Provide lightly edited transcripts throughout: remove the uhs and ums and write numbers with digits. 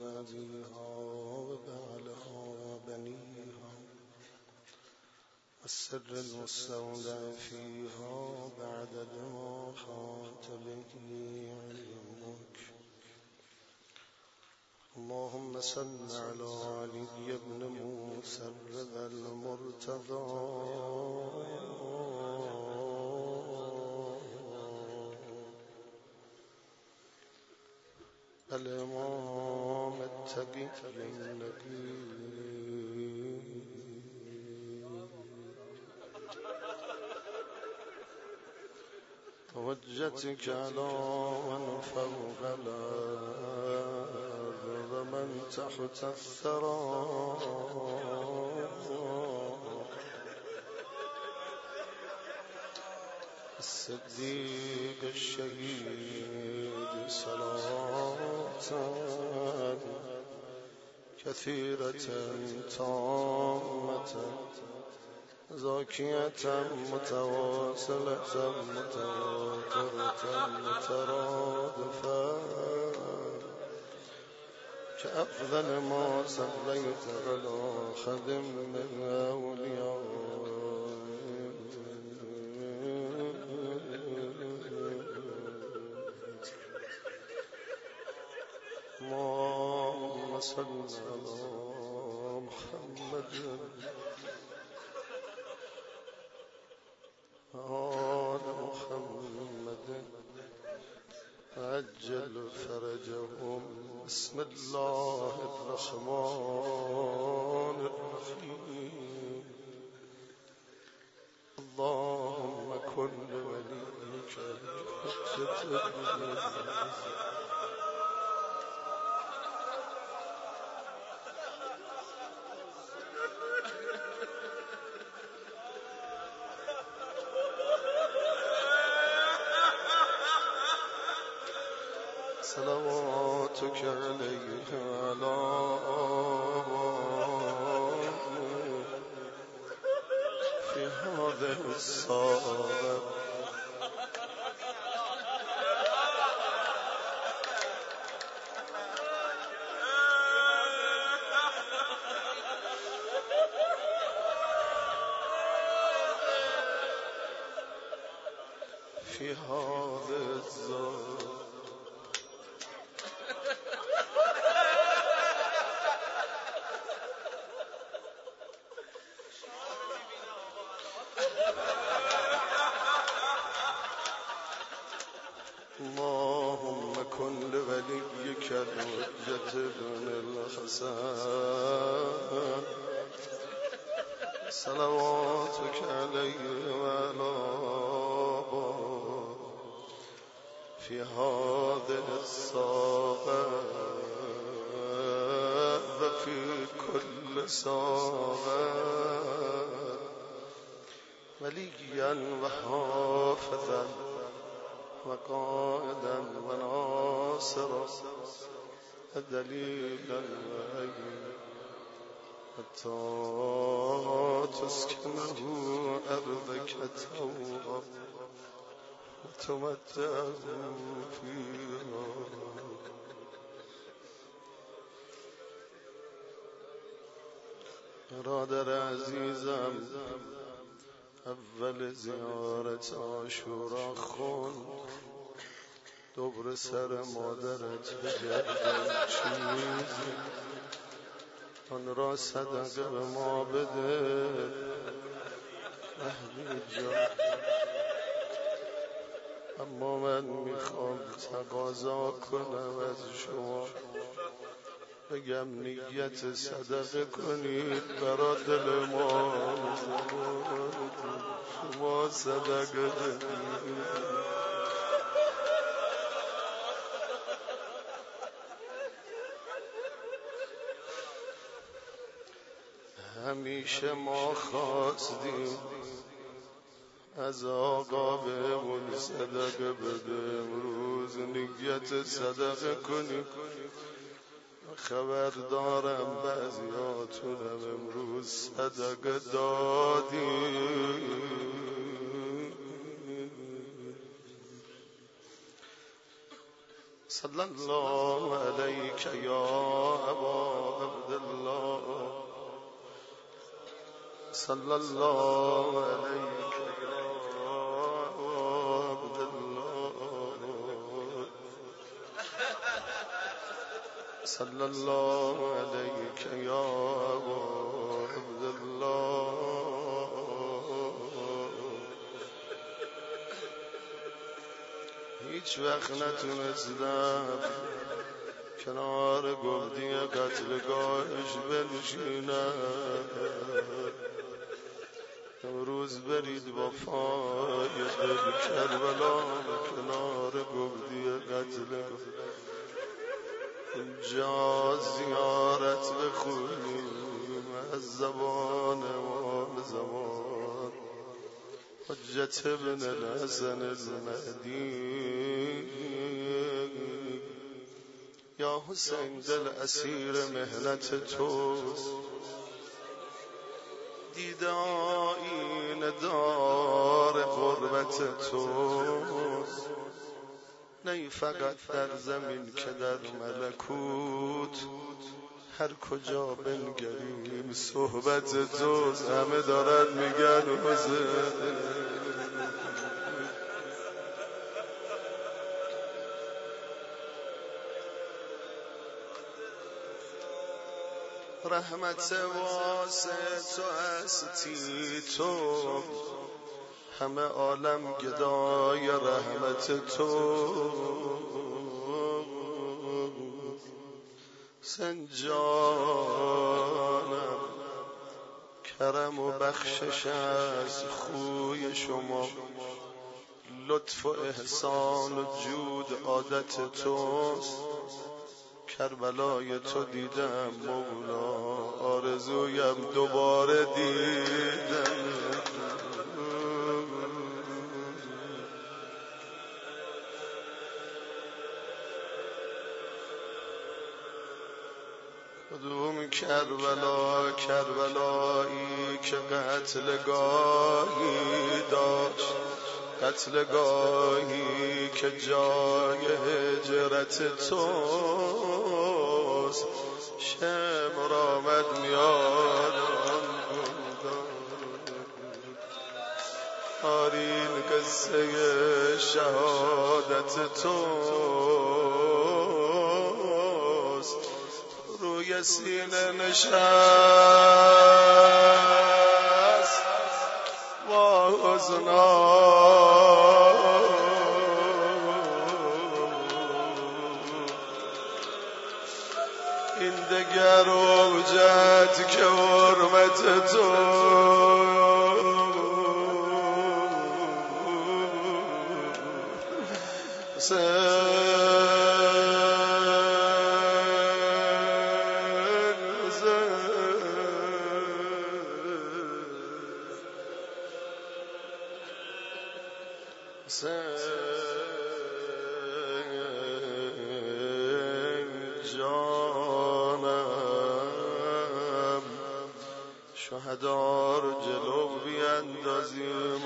وزيها وبعلها وبنيها والسر المستودع فيها بعدد ما حاط به علمك. اللهم صل على علي بن موسى الرضا المرتضى الإمام التقي النقي وجتك على من فوق الأرض ومن تحت الثرى الصديق الشهيد صلاة كثيرة تامة زاكية متواصلة متواترة مترادفة كأفضل ما صليت على خدم من أولياء اللهم صل على محمد آل محمد عجل فرجهم. بسم الله الرحمن الرحيم. اللهم كن لوليك الحجة صلواتك عليه وعلى في هذه الساعة في هذا الزمان اللهم كن لوليك الحجة بن الحسن صلواتك عليه وعلى في هذه الساعة وفي كل ساعة وليا وحافظا وقائدا وناصرا دليلا وأيدا حتى تسكنه أرضك توبا وتمتعه فيها. برادر عزیزم اول زیارت عاشورا خون دبر سر مادرت بگردن چیزی آن را صدقه به ما بده مهدی جان. اما من میخوام تقاضا کنم از شما بگم نیت صدقه کنید برا دل ما شما صدقه بدید. همیشه ما خواستیم از آقا بهمون صدقه بده، امروز نیت صدقه کنیم. خبر دارم بعضیاتونم امروز صدقه دادیم. صلى الله عليك يا أبا عبد الله صلى الله عليك يا أبا عبد الله صلى الله عليك يا أبا عبد الله هیچ وقت نتونستم کنار گودی قتلگاهش بنشینم. امروز برید با پای دل کربلا کنار گودی قتلگاه اینجا زیارت بخونیم از زبان امام زمان حجت ابن الحسن المهدی. یا حسین دل اسیر مهنت توست، دیده آیینه دار غربت توست، نه فقط در زمین که در ملکوت هر کجا بنگریم صحبت توست. همه دارن میگن حسین رحمت واسه تو هستی تو، همه عالم گدای رحمت تو. سنجانم کرم و بخشش از خوی شما، لطف و احسان و جود عادت توست. کربلای تو دیدم مولا، آرزویم دوباره دیدم. کدوم کربلا؟ کربلایی که قتلگاهی داشت، قتلگاهی که جای هجرت توست. شمر آمد میاد آرین قصه شهادت توست. روی سینه نشست با حزنا، این دگر اوجد که حرمت تو. جانم شهدا رو جلو بیندازیم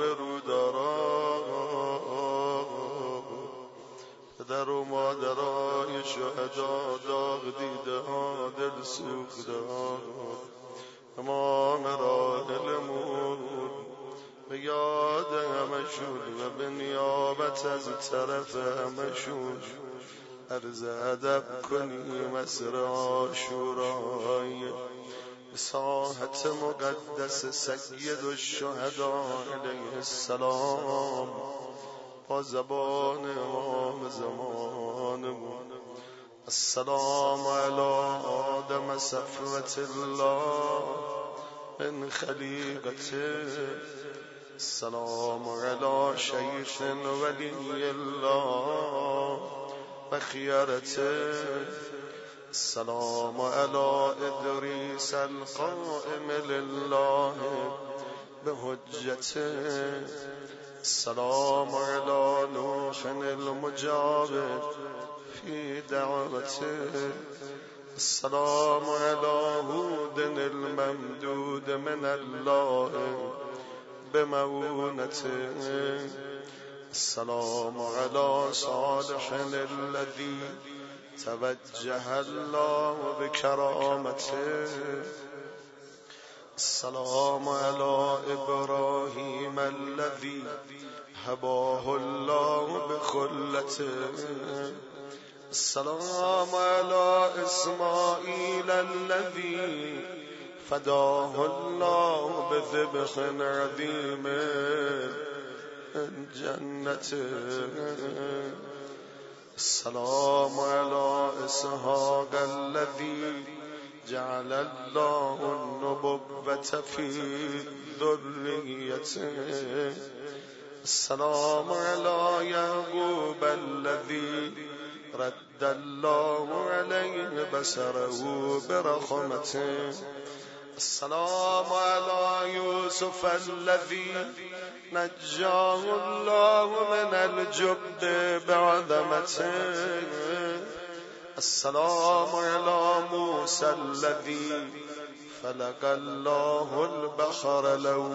آبرودارا، پدر و مادرای شهدا داغ دیده ها دل سوخته ها، امام راحلمون به یاد همشون و به نیابت از طرف همشون عرض ادب کنیم عصر عاشورای ساحت مقدس سید الشهدا علیه السلام با زبان امام زمانمون. السلام علی آدم صفوة الله من خلیقته، السلام علی شیخ ولی الله و خیرته، السلام علی ادریس القائم لله بحجته، السلام علی نوح المجاب فی دعوته، السلام علی هود الممدود من الله بمعونته، السلام على صالح الذي توجه الله بكرامته. السلام على إبراهيم الذي هباه الله بخلته. السلام على إسماعيل الذي فداه الله بذبح عظيم جنته. السلام على إسحاق الذي جعل الله النبوة في ذريته. السلام على يعقوب الذي رد الله عليه بصره برحمته. السلام على يوسف الذي نجاه الله من الجب بعظمته. السلام على موسى الذي فلق الله البحر له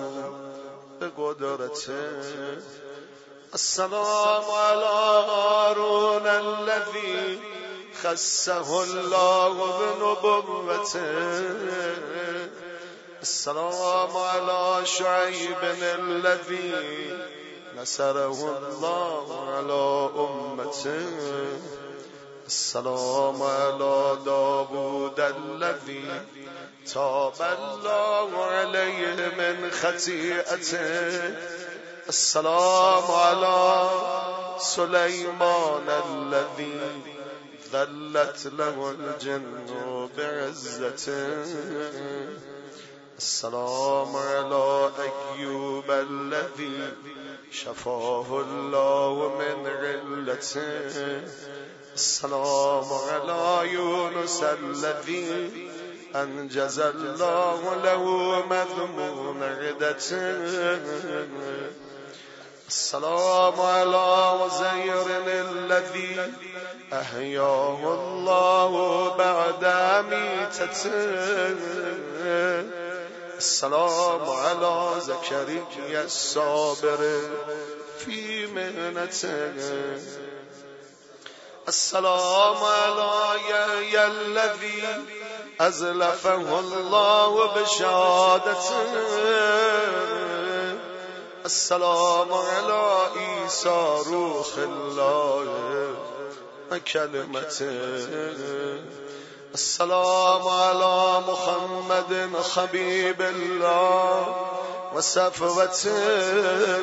بقدرته. السلام على هارون الذي خصه الله بنبوته. السلام على شعيب الذي نصره الله على أمته. السلام على داود الذي تاب الله عليه من خطيئته. السلام على سليمان الذي ذلت له الجن بعزته. السلام على أيوب الذي شفاه الله من علته. السلام على يونس الذي أنجز الله له مذمون عدته. السلام على وزير الذي أحياه الله بعد ميتته. السلام على زكريا الصابر في مهنته. السلام على يحيى الذي أزلفه الله بشهادته. السلام على عيسى روح الله وكلمته. السلام على محمد حبيب الله وصفوته.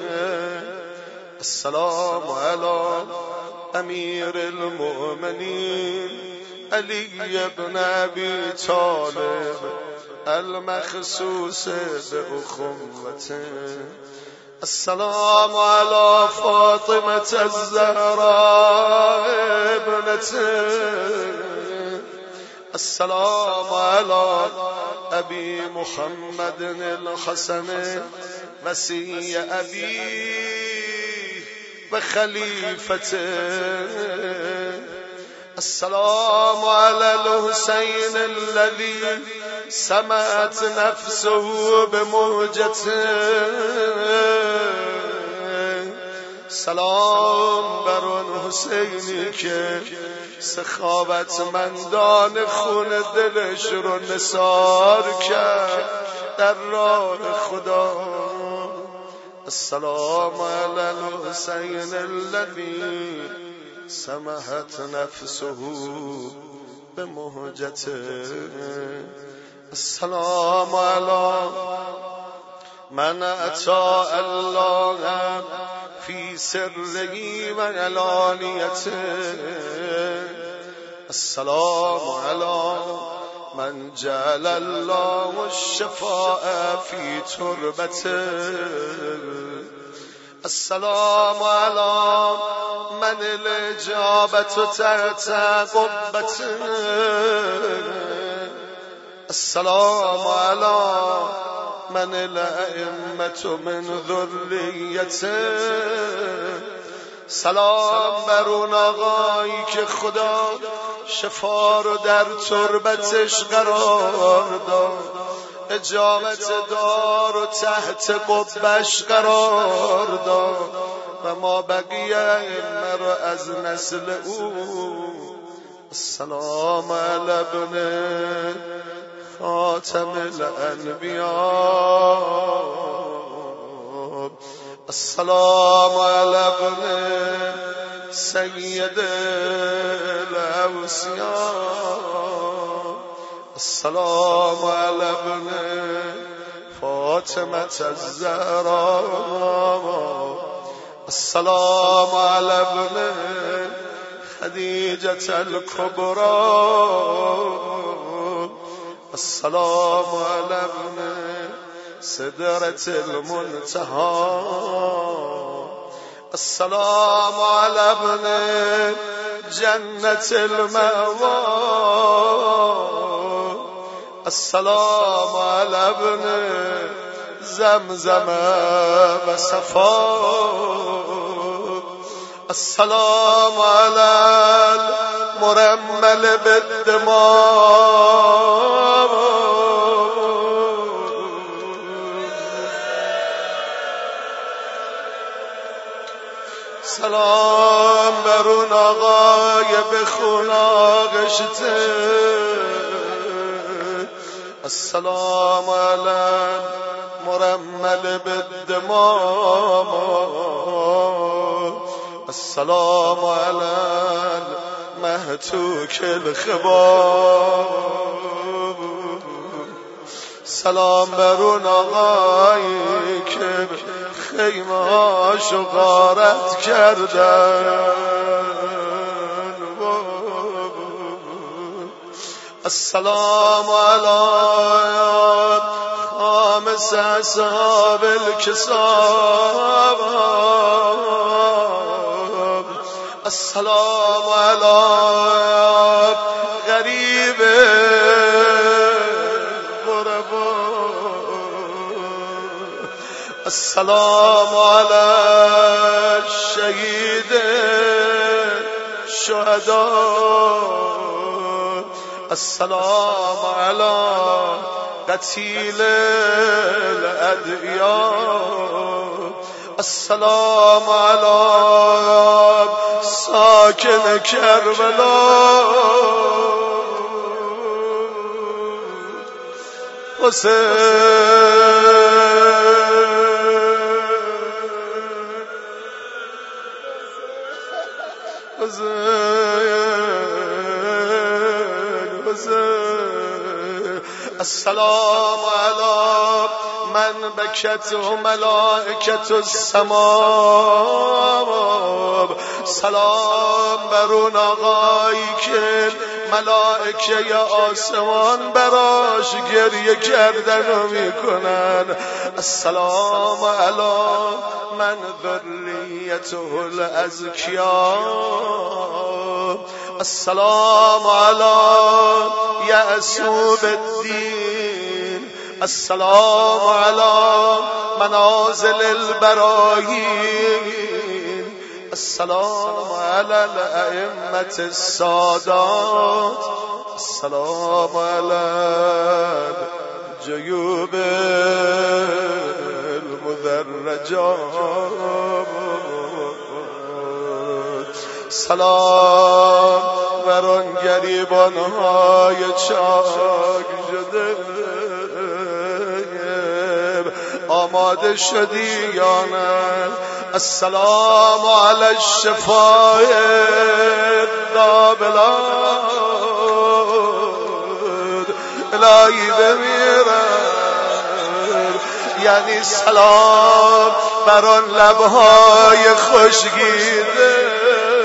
السلام على أمير المؤمنين علي بن أبي طالب المخصوص بأخوته. السلام على فاطمة الزهراء ابنته. السلام على أبي محمد الحسن مسيح أبيه وخليفته. السلام على الحسين الذي سمعت نفسه بمهجته. سلام بر آن حسینی که سخاوتمندان خون دلش رو نثار کرد در راه خدا. السلام علی الحسین الذی سمحت نفسه بمهجته. السلام علی من اطاع الله في سره وعلانيته. السلام على من جعل الله الشفاء في تربته. السلام على من الإجابة تحت قبته. السلام على من الأئمة من ذریته. سلام بر اون آقایی که خدا شفا رو در تربتش قرار داد، اجابت دار و تحت قبش قرار داد. و ما بقیه ائمه را از نسل او. السلام علی ابن خاتم الانبیاء، السلام علی ابن سید الاوصیاء، السلام علی ابن فاطمة الزهراء، السلام علی ابن خدیجة الكبرى، السلام علی ابن سدرة المنتهى، السلام علی ابن جنة المأوى، السلام علی ابن زمزم و صفا، السلام علی المرمل بالدماء، سلام بر اون آقای به خون آغشته، السلام علی المرمل بالدماء، السلام علی المهتوک الخباب، سلام بر اون آقایی که خیمه هاشو غارت کردن، السلام علی خامس اصحاب الکساب، السلام علی غریب غربا، السلام علی شهید شهدا، السلام علی قتیل الادعیاء، السلام علی ساکن کربلا، السلام علی من بکت ملائکة السماء، سلام بر اون آقایی که ملائکه آسمان براش گریه کردن و میکنن، السلام علی من ذریته الازکیا، السلام علی یعصوب الدین، السلام علی منازل البراهین، السلام علی الائمة السادات، السلام علی جیوب المدرجات، سلام بر آن گریبان‌های چاک شده، آماده شدی یا نه؟ السلام علی الشفاء الدابلات، الهی بمیرم، یعنی سلام بر آن لبهای خوشگیده،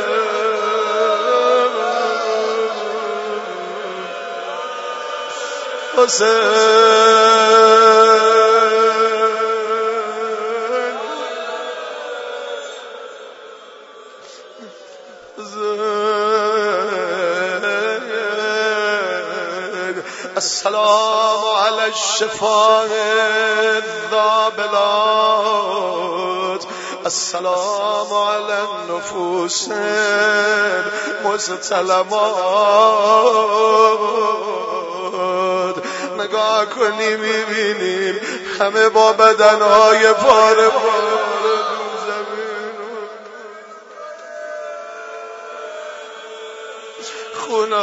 السلام علی الشفاء الذابلات، السلام علی النفوس المستلمات. نگاه کنی میبینیم همه با بدنهای پاره پاره زمین،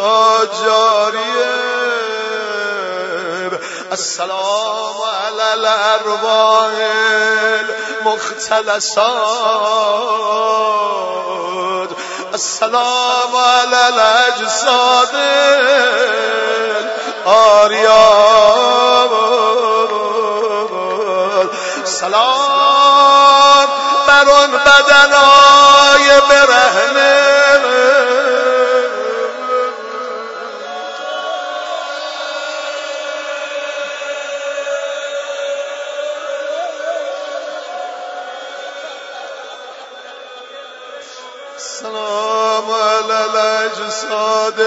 جاریه. السلام علی الارواح المختلسات، السلام علی الاجساد الآریات، سلام بر اون بدنای برهنه. السلام علی الاجساد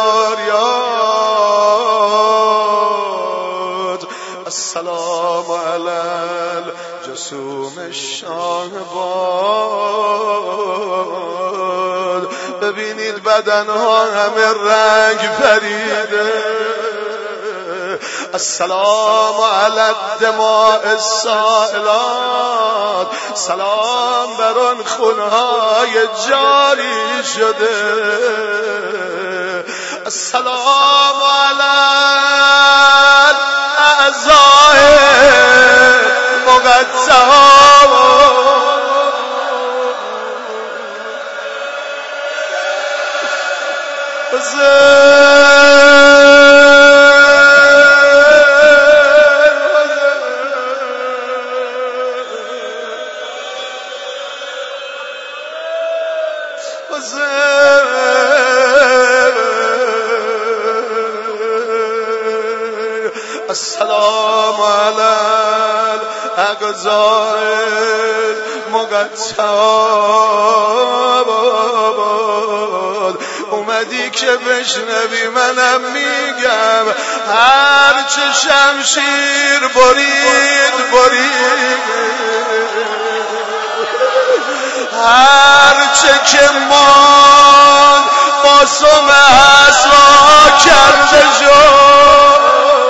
الآریات، السلام علی الجسوم الشاهباد. ببینید بدنها همه رنگ پریده. السلام علی الدماء السائلات، سلام بر آن خونهای جاری شده. السلام علی الاعضاء السلام علی الاعضاء المقطعات. اومدی که بشنوی منم میگم، هر چه شمشیر برید، هر چه که مان قاسم اسرا کرده شد.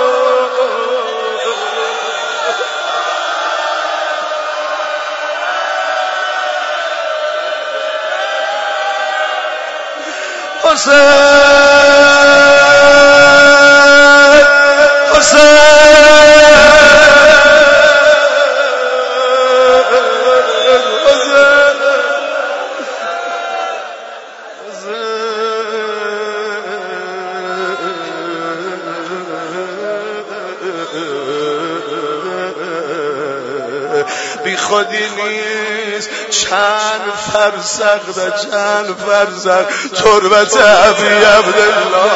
بی خودی نیست چند فرسخ و چند فرسخ تربت ابی عبدالله.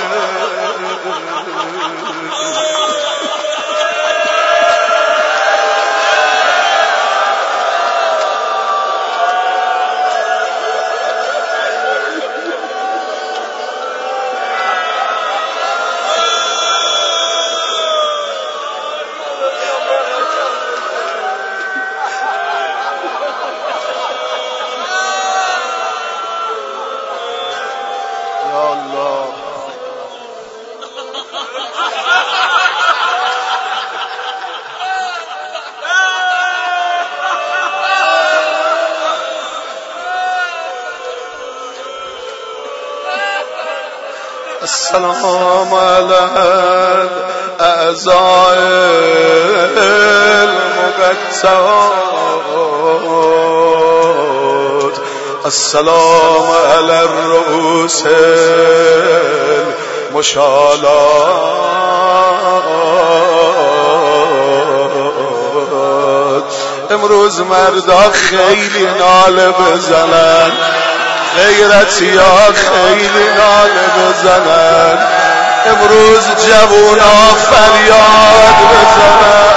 السلام علی الاعضاء المقطعات، السلام علی الرؤوس المشالات. امروز مردا خیلی ناله بزنن، غیرتی ها خیلی ناله بزنن، امروز جوونا فریاد بزنن.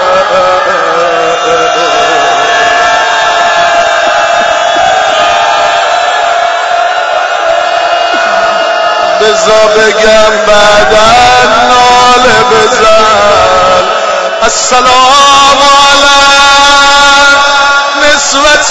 بزا بگم بعدن ناله بزن. السلام علی نسوة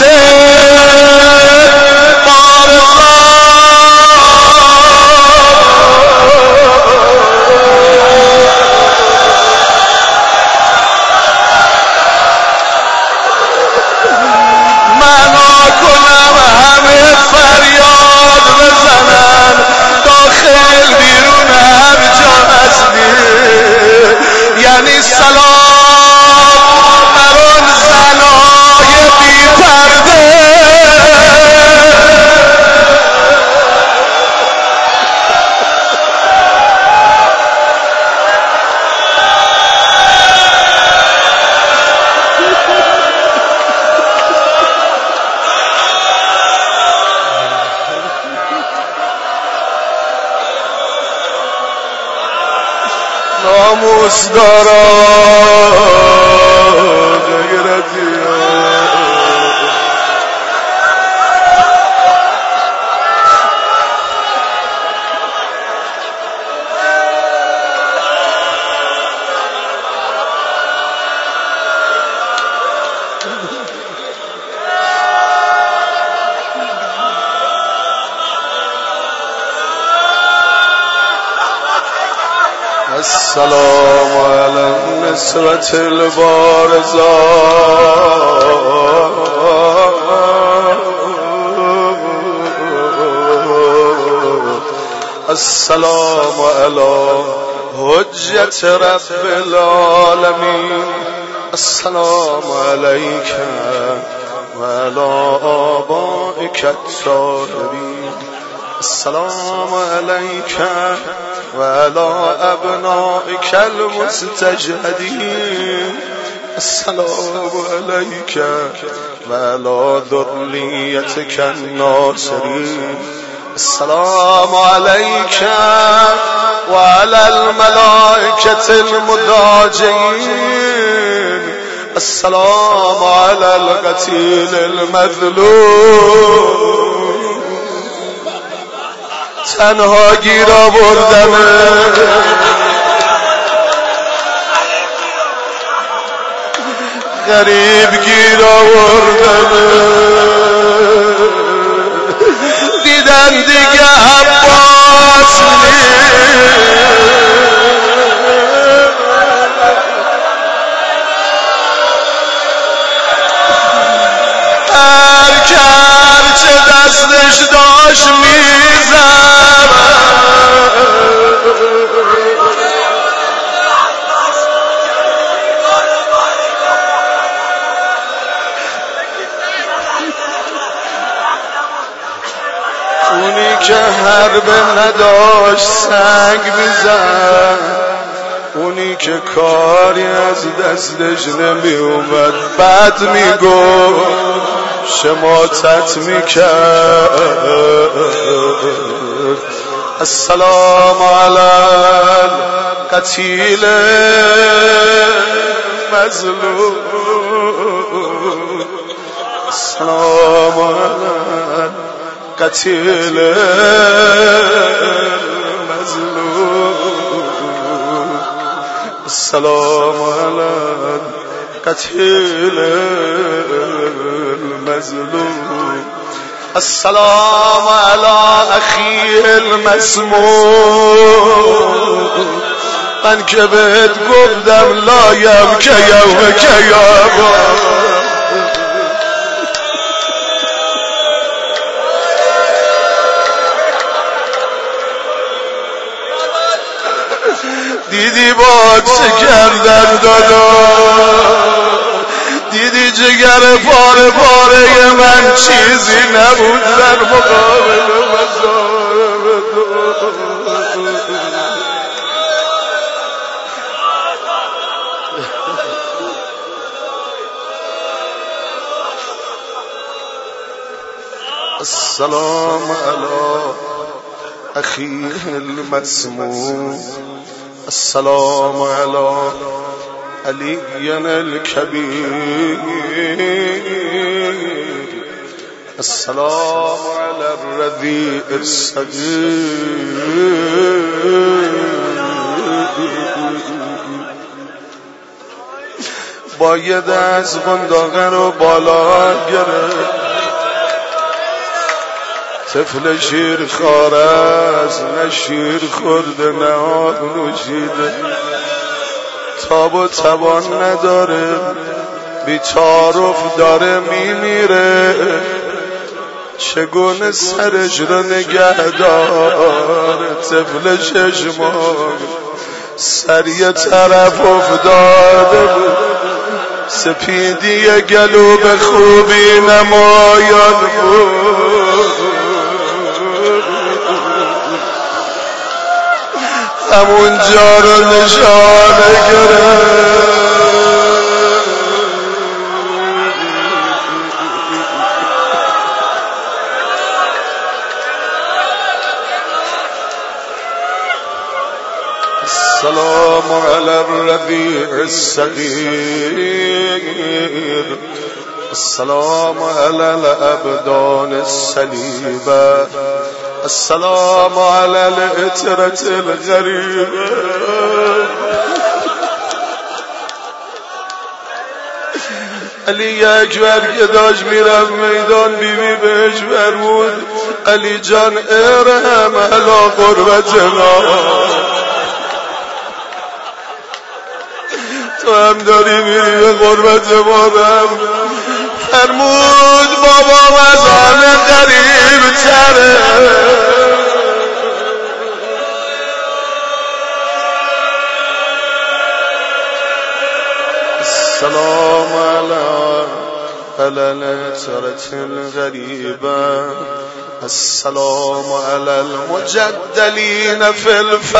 فریاد بزنن داخل ناموس دارا غیرتی السلام علی النسوة البارزة السلام علی حجة رب العالمين السلام عليك وعلى آبائك الطاهرين السلام عليك وعلى أبنائك المستجهدين السلام عليك وعلى ذريتك الناصرين السلام عليك وعلى الملائكة المضاجعين السلام على القتيل المظلوم تنها گیر آوردمه غریب گیر آوردمه دیدن دیگه عباس هر چه دستش داشت میزد اونی که حربه نداشت سنگ میزد اونی که کاری از دستش نمی اومد بد میگفت شماتت میکرد السلام علی القتیل مظلوم السلام علی القتیل مظلوم السلام علی القتیل المظلوم السلام على اخی المسموم من که بهت گفتم لایم که یوم که یابا دیدی با چه کردن دادا دیدی جگر پاره پاره من چیزی نبود در مقابل مظالم تو السلام على اخی المسموم السلام على علي الكبير السلام على الرذيء الصغير باید از قنداقه رو بالا گرفت طفل شیر خاره از نه شیر خورده نه آب نوشیده تاب و توان نداره بی‌تعارف داره میمیره چگونه سرش رو نگه داره طفل چشمان سر یه طرف افتاده بود سپیدی گلو به خوبی نمایان بود همون جا رو نشانه گرفت السلام على الربيع الصغير السلام على الأبدان السليبة السلام على الإترة الغريبة علی اکبر که داشت میرفت میدان بیبی بهش فرمود علی جان ارحم علی قربتنا تو هم داری میری به قربت ما هم فرمود بابا از همه قریب تره السلام على الاترة الغريبة السلام على المجدلين في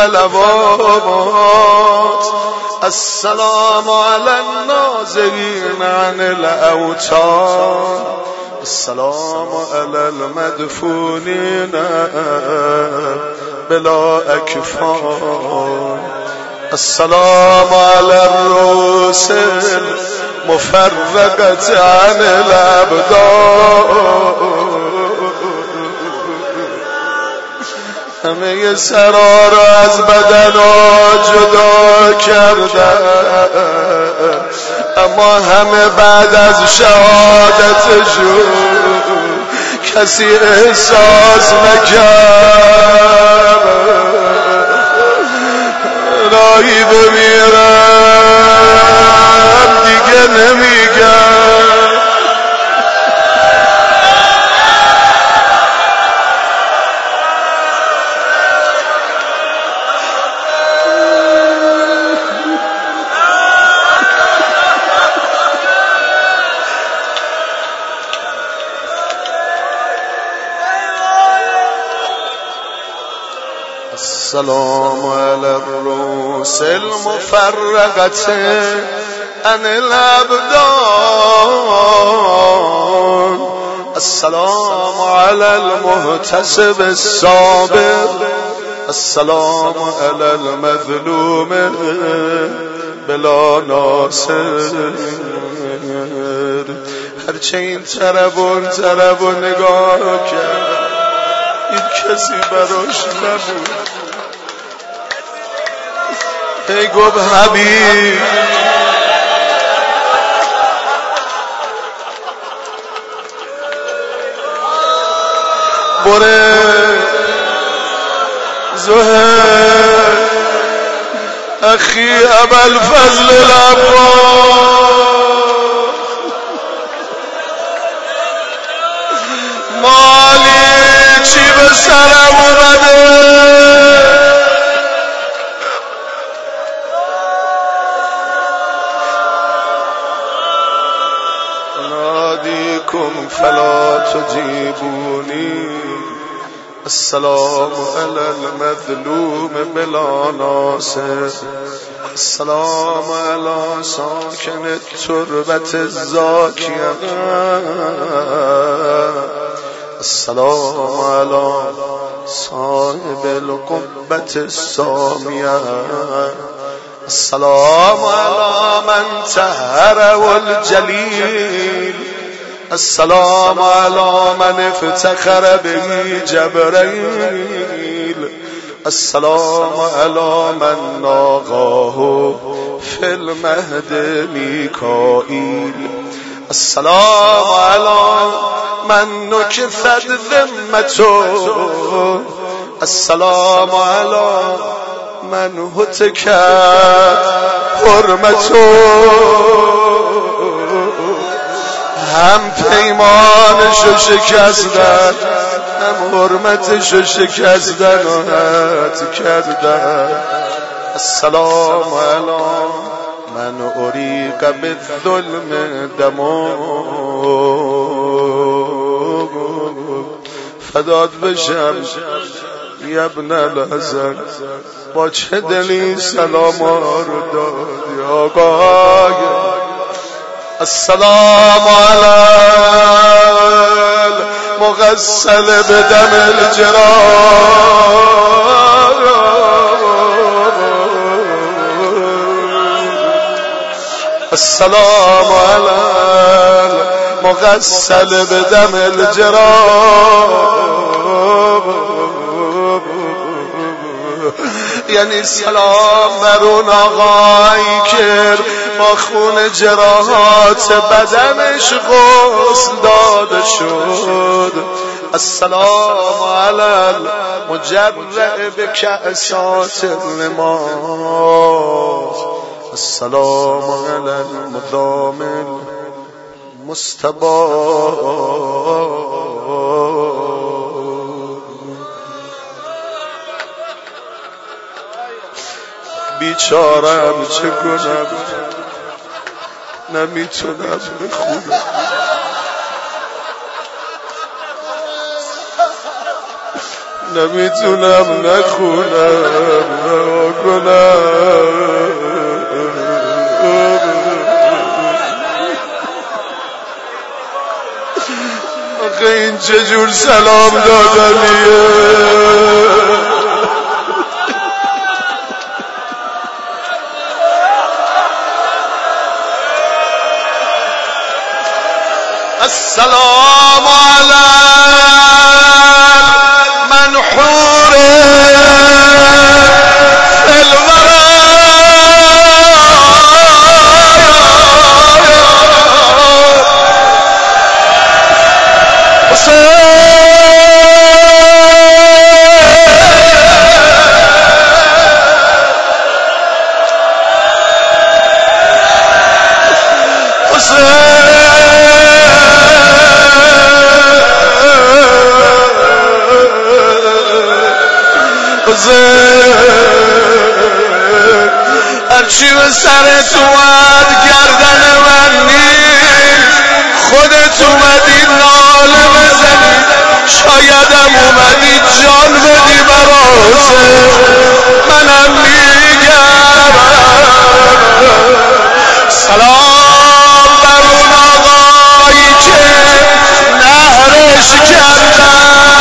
الفلوات السلام على النازلين عن الأوتان السلام على المدفونين بلا أكفان السلام على الرؤوس المفرقة عن الأبدان همه سرا را از بدن جدا کرده اما همه بعد از شهادتشون کسی احساس نکرد راهی بمیرم دیگه نمیگم السلام على الرؤوس المفرقة عن الأبدان السلام على المحتسب الصابر السلام على المظلوم بلا ناصر هرچه این طرف و نگاه کرد این کسی براش نبود ای گفت حبیب بره زهر اخی ابوالفضل العباس مالی چی به سرم اومده نادیکم فلا تجیبونی السلام على المظلوم بلا ناصر السلام على ساکن التربة الزاکیه السلام على صاحب القبة السامية السلام على من طهره الجليل السلام على من افتخر به جبريل السلام على من ناغاه في المهد ميكائيل السلام على من نكثت ذمته السلام على من هتك حرمته هم پیمانشو شکستن هم حرمتشو شکستن و حد کردن السلام علی من اریق بالظلم دمو فداد بشم ابن الحسن با چه دلی سلام رو دادی آقای السلام على المغسل بدم الجراح السلام على المغسل بدم الجراب. یعنی سلام بر اون آقایی که با خون جراحات بدنش غسل داده شد. السلام علی المجرع بکأسات الماس. السلام علی المدام المستباب. بیچارم چه کنم، نمیتونم بخونم، نمیتونم نخونم نکنم. آخه این چجور سلام دادنیه؟ السلام على المنحور في الورى. هرچی به سرت اومد گردن من نیست، خودت اومدی ناله بزنی، شایدم اومدی جان بدی براسه. منم میگم سلام بر اون آقایی که نهرش کردن.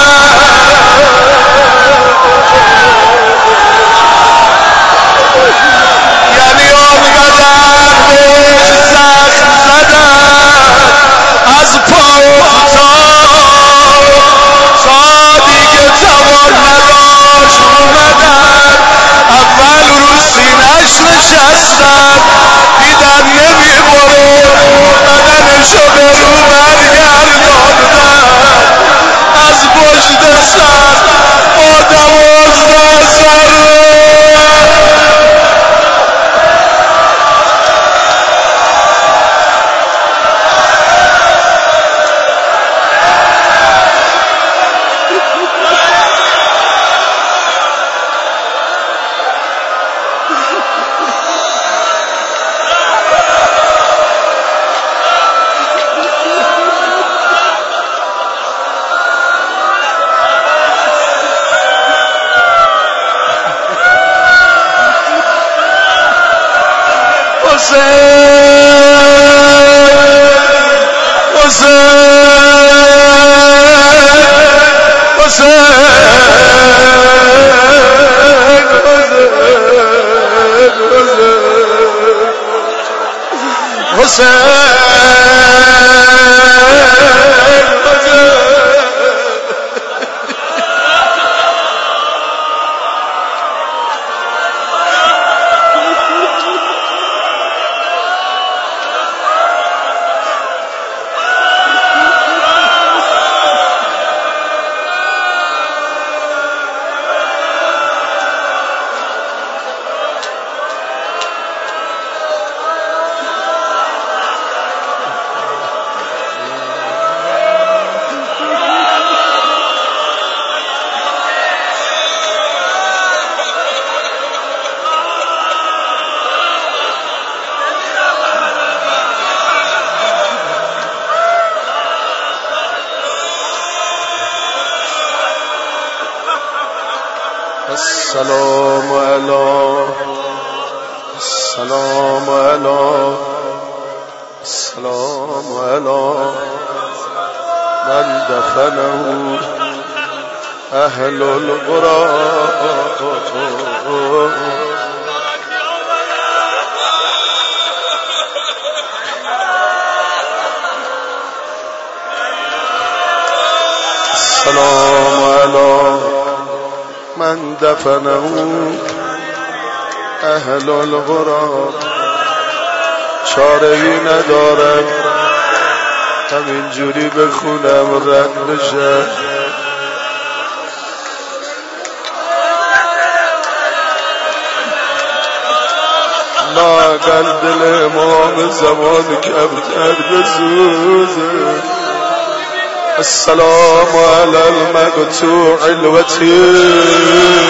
یعنی آنقدر بهش زخم زدن از پا افتاد تا دیگه توان نداشت اومدن. اول رو سینه‌اش نشستن، دیدن نمیبره، بدنشو به رو برگرداندن. از پشت سر با 12 ذره السلام علی السلام علی السلام علی من دفنه اهل القرى. دفنه اهل القرى چاره‌ای ندارم همینجوری بخونم رد بشه. لااقل دل امام زمان کمتر بسوزه. السلام علی المقطوع الوتیر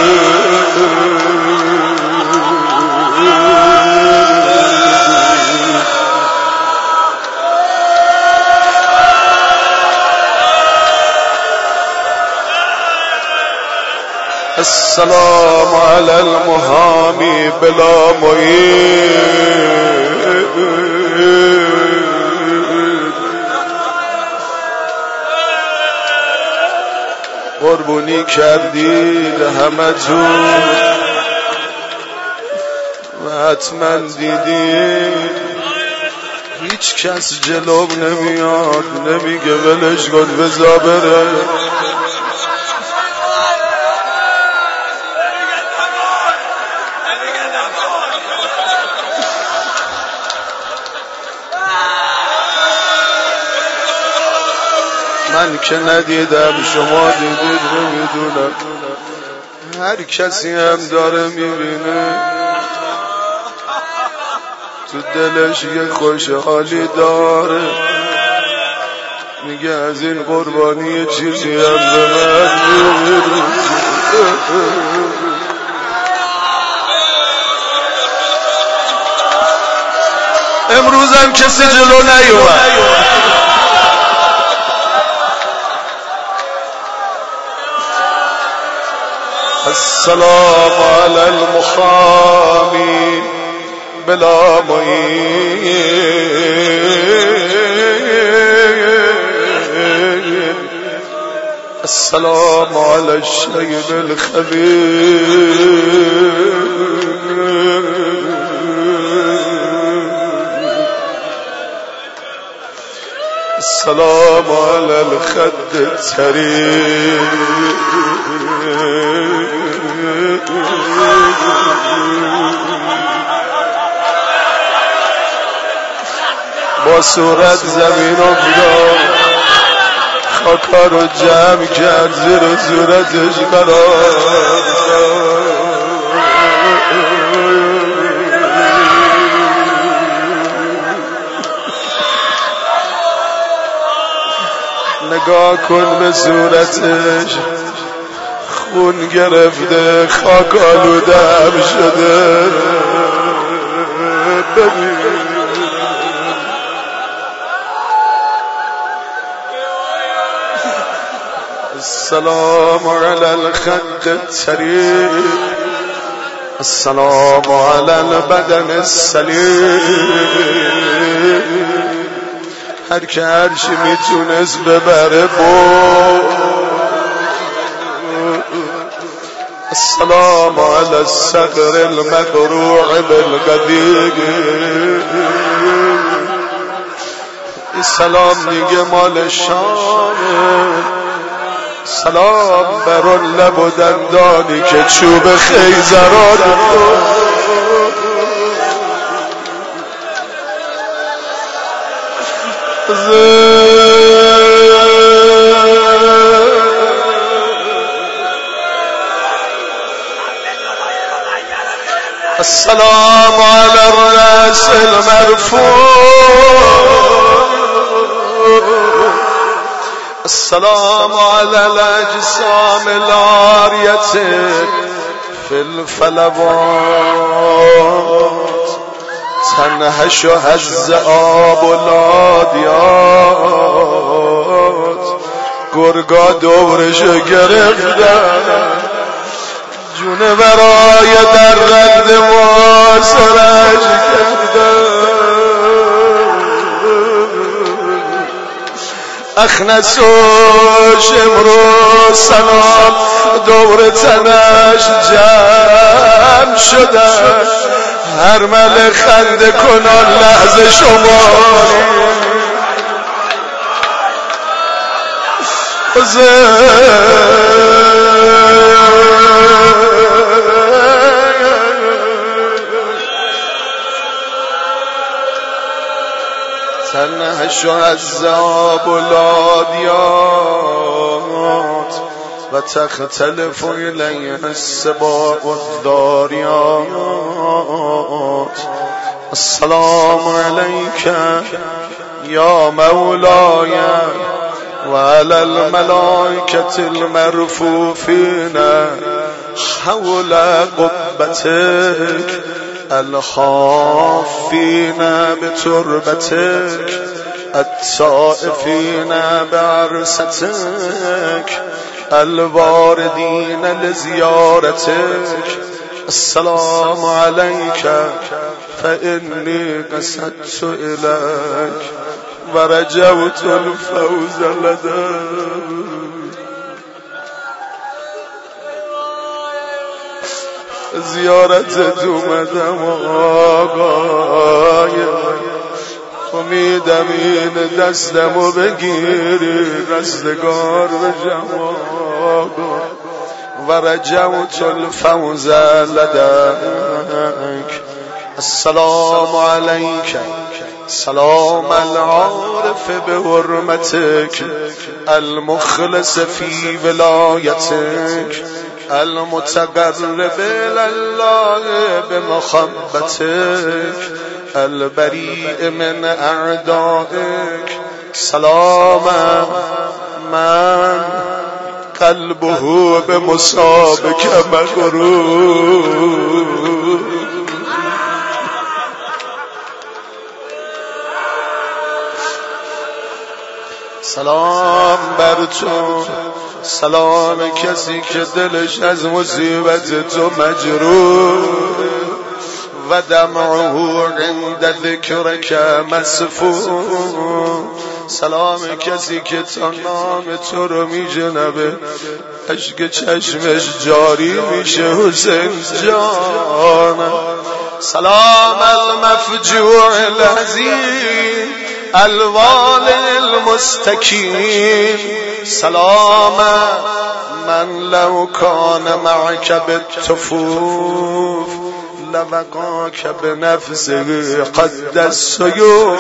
السلام علی المحامی بلا معید. قربونی کردید همه جون و حتما دیدید هیچ کس جلوم نمیاد نمیگه ولش کن بذار بره. من که ندیدم شما دیدید نمیدونم. هر کسی هم داره میبینه تو دلش یه خوشحالی داره میگه از این قربانی چیزی هم به من میرسه. امروز هم کسی جلو نیومد. السلام علی المخامی بلا معید. السلام علی الشیب الخبیر. السلام علی الخد الطريق. با صورت زمین افتاد خاکا رو جمع کرد زیر صورتش قرار نگاه کن به صورتش خون گرفته خاک آلوده هم شده. ببین السلام علی الخد الطريق. السلام علی البدن السلیم. هر که هرچی میتونست ببره السلام علی الصدر المقروع بالقدیق. این سلام دیگه مال شامه. سلام بر اون لب و دندانی که چوب خیزران السلام علی الرأس المرفوع. السلام على الأجسام العارية في الفلوات تنهشها الذئاب العاديات. گرگا دورشو گرفتن جونه برای در رد ما سرش کردن. اخنس و شمر و سلام دور تنش جمع شدن. هر مل خنده کنان لحظه شماری تنهش و عذاب الادیات و تختلف الیه السباع الداریات. السلام علیک یا مولاي وعلى الملائكة المرفوفين حول قبتك الخافين بتربتك الطائفين بعرستك الواردين لزيارتك. السلام عليك فإني قصدت إليك ورجوت الفوز لديك. زیارت اومدم آقای، امیدم این دستمو بگیری رستگار بشم آقا. و رجوت الفوز لديك. السلام عليك سلام العارف بحرمتك المخلص في ولايتك المتقرب إلى الله بمحبتك البريء من أعدائك. سلام من قلبه بمصابك مغرور. سلام بر تو، سلام کسی که دلش از مصیبت تو مجروح و دمعه عند ذکرک مسفور. سلام کسی که تا نام تو رو میجنبه اشک چشمش جاری میشه حسین جان. سلام المفجوع العظیم الوالي المستكين. سلام من لو كان معك بالتفوف لبقاك بنفسه قد السيوف.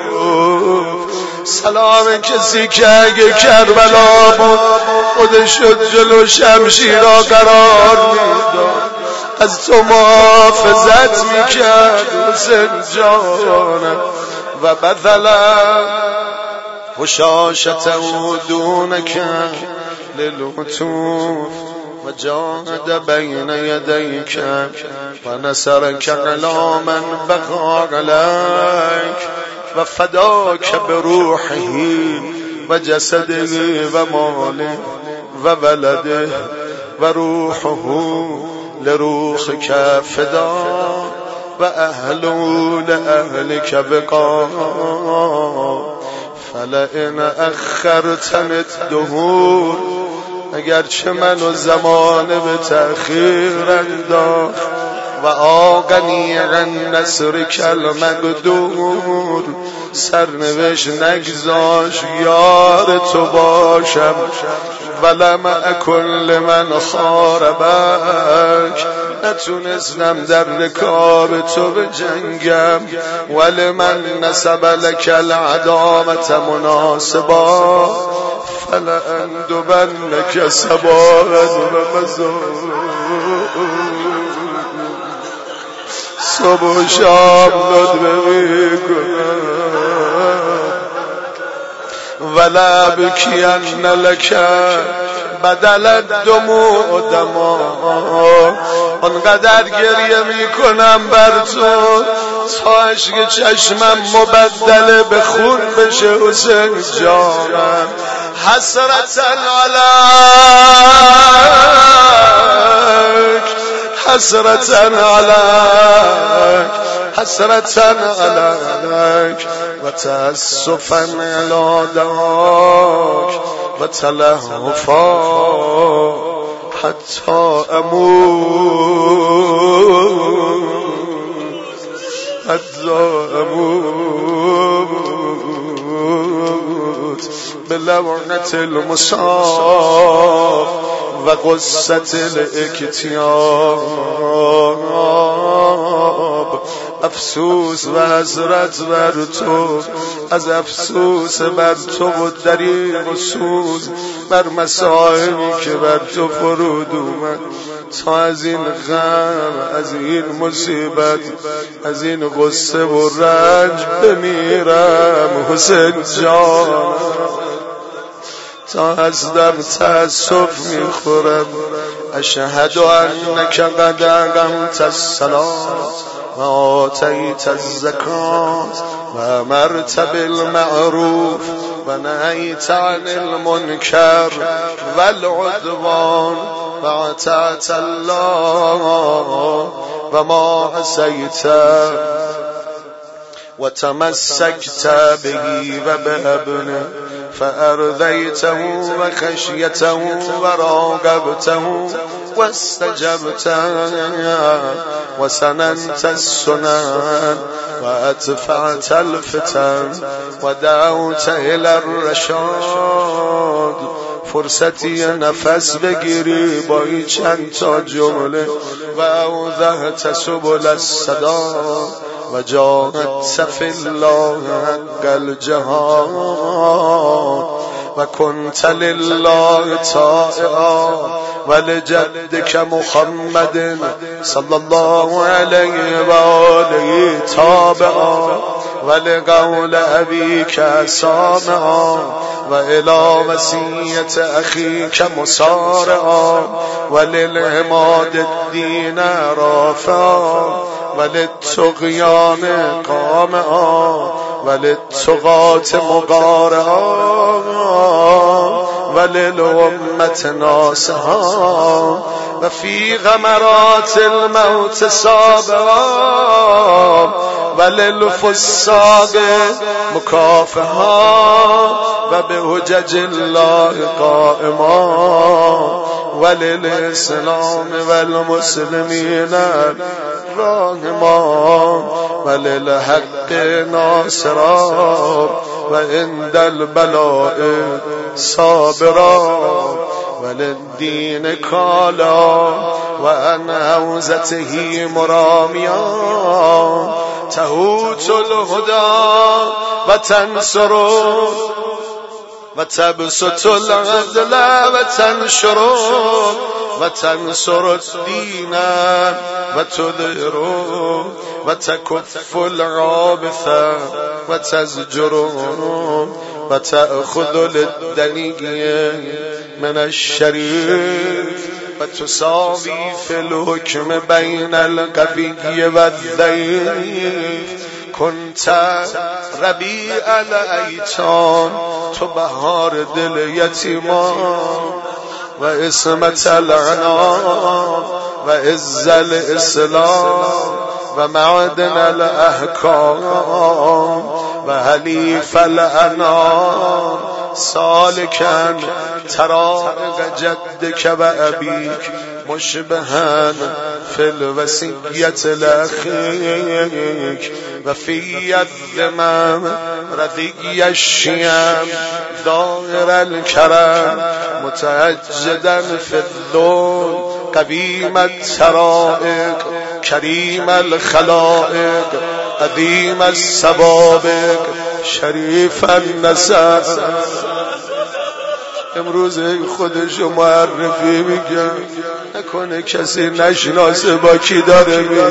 سلام کسی که اگه کربلا بود خودش جلو شمشیرا قرار میداد از تو محافظت میکرد حسین جانم. و بذل وشاشته دونك للهتوف و جاهد بین یدیک و نصرک علی من بغى عليك و فداک بروحه و جسده و ماله و ولده و روحه لروحك فدا و اهلو لأهلك بقا. فلئن اخرتن الدهور اگرچه منو زمانه به تأخیر انداخت و آقنی عن نصرک المقدور سرنوشت نگذاش یار تو باشم. ولم اکن لمن خاربک نتونستم در رکاب تو بجنگم. ولمن نسب لك العدامت مناسبا فلأندبنك صباحا و مساء. صبح و شام لطف میکنم ولا بکین لک بدل الدموع دما. آنقدر گریه میکنم بر تو تا اشک چشمم مبدل به خون بشه حسین جانم. حسرتا علیک حسرتا علیک حسرتا علیک و تأسفا علی دعاک و تلهفا حتی اموت بلعنة المصاب و قصت الاکتیاب. افسوس و حسرت بر تو، از افسوس بر تو و دریغ و سوز بر مسائلی که بر تو فرود اومد، تا از این غم، از این مصیبت، از این غصه و رنج بمیرم حسین جان. تا از دم تأسف میخورم. اشهد انک قد اقمت الصلاة و آتیت الزکات و امرت بالمعروف و نهیت عن المنکر والعدوان و اطعت الله و ما عصیت و تمسکت بهی و بابنه فارضیته و خشیته و راقبته و استجبت و سننت السنن و ادفعت الفتن و دعوت الی الرشاد. فرصتی نفس بگیری با این چند تا جمله. و اوضحت سبل السداد و جاهدت فی الله حق الجهاد و کنت لله طائعا و لجدک محمد صلی الله علیه و آله تابعا و لقول ابیک سامعا و الی وصیت اخیک مسارعا و للعماد الدین رافعا و للطغیان قامعا و للطغاة مقارعا و للامة ناصحا و فی غمرات الموت صابرا و للفساق مکافحا و بحجج الله قائما و للاسلام والمسلمین راهما و للحق ناصرا و عند البلاء صابرا و للدین کالا و عن حوزته مرامیا تهوت الهدى و تنصر و تبسط العدل و تنشر و تنصر الدین و تدهر و تکف العابث و تزجر و تأخذ للدنی من الشریف و تساوی فی الحکم بین القوی و الضعیف. کنت ربیع الایتام، تو بهار دل یتیمان و عصمت العنان و عز الاسلام و معدن الاحکام و حلیف الانام سالکن طرائق جدک و ابیک مشبها فی الوصیت لاخیک و فی الذمم رضی الشیم دائر الکرم متعجدا فی الذل قویم الطرائق کریم الخلائق عظیم السوابق شریف النسب. امروز خودشو معرفی میگن، نکنه کسی نشناسه با کی داره میگن.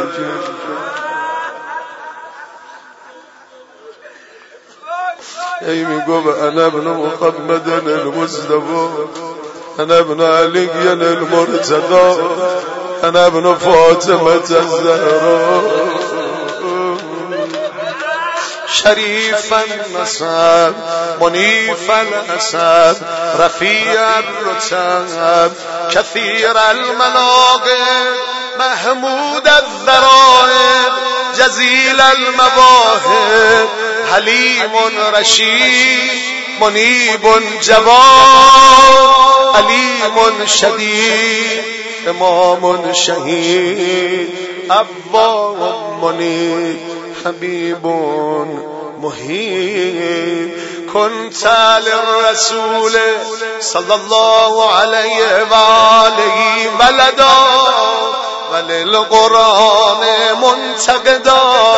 ای میگو انا ابن محمد المصطفى انا ابن علی المرتضى انا ابن فاطمه الزهراء شریف النسب منیف الحسب رفیع الرتب کثیر المناقب محمود الذرائب جزیل المواهب حلیم رشید منیب جواد علیم شدید امام شهید عوام منیب حبیب محیب. كنت للرسول صلى الله عليه وآله ولدا وللقرآن منتقدا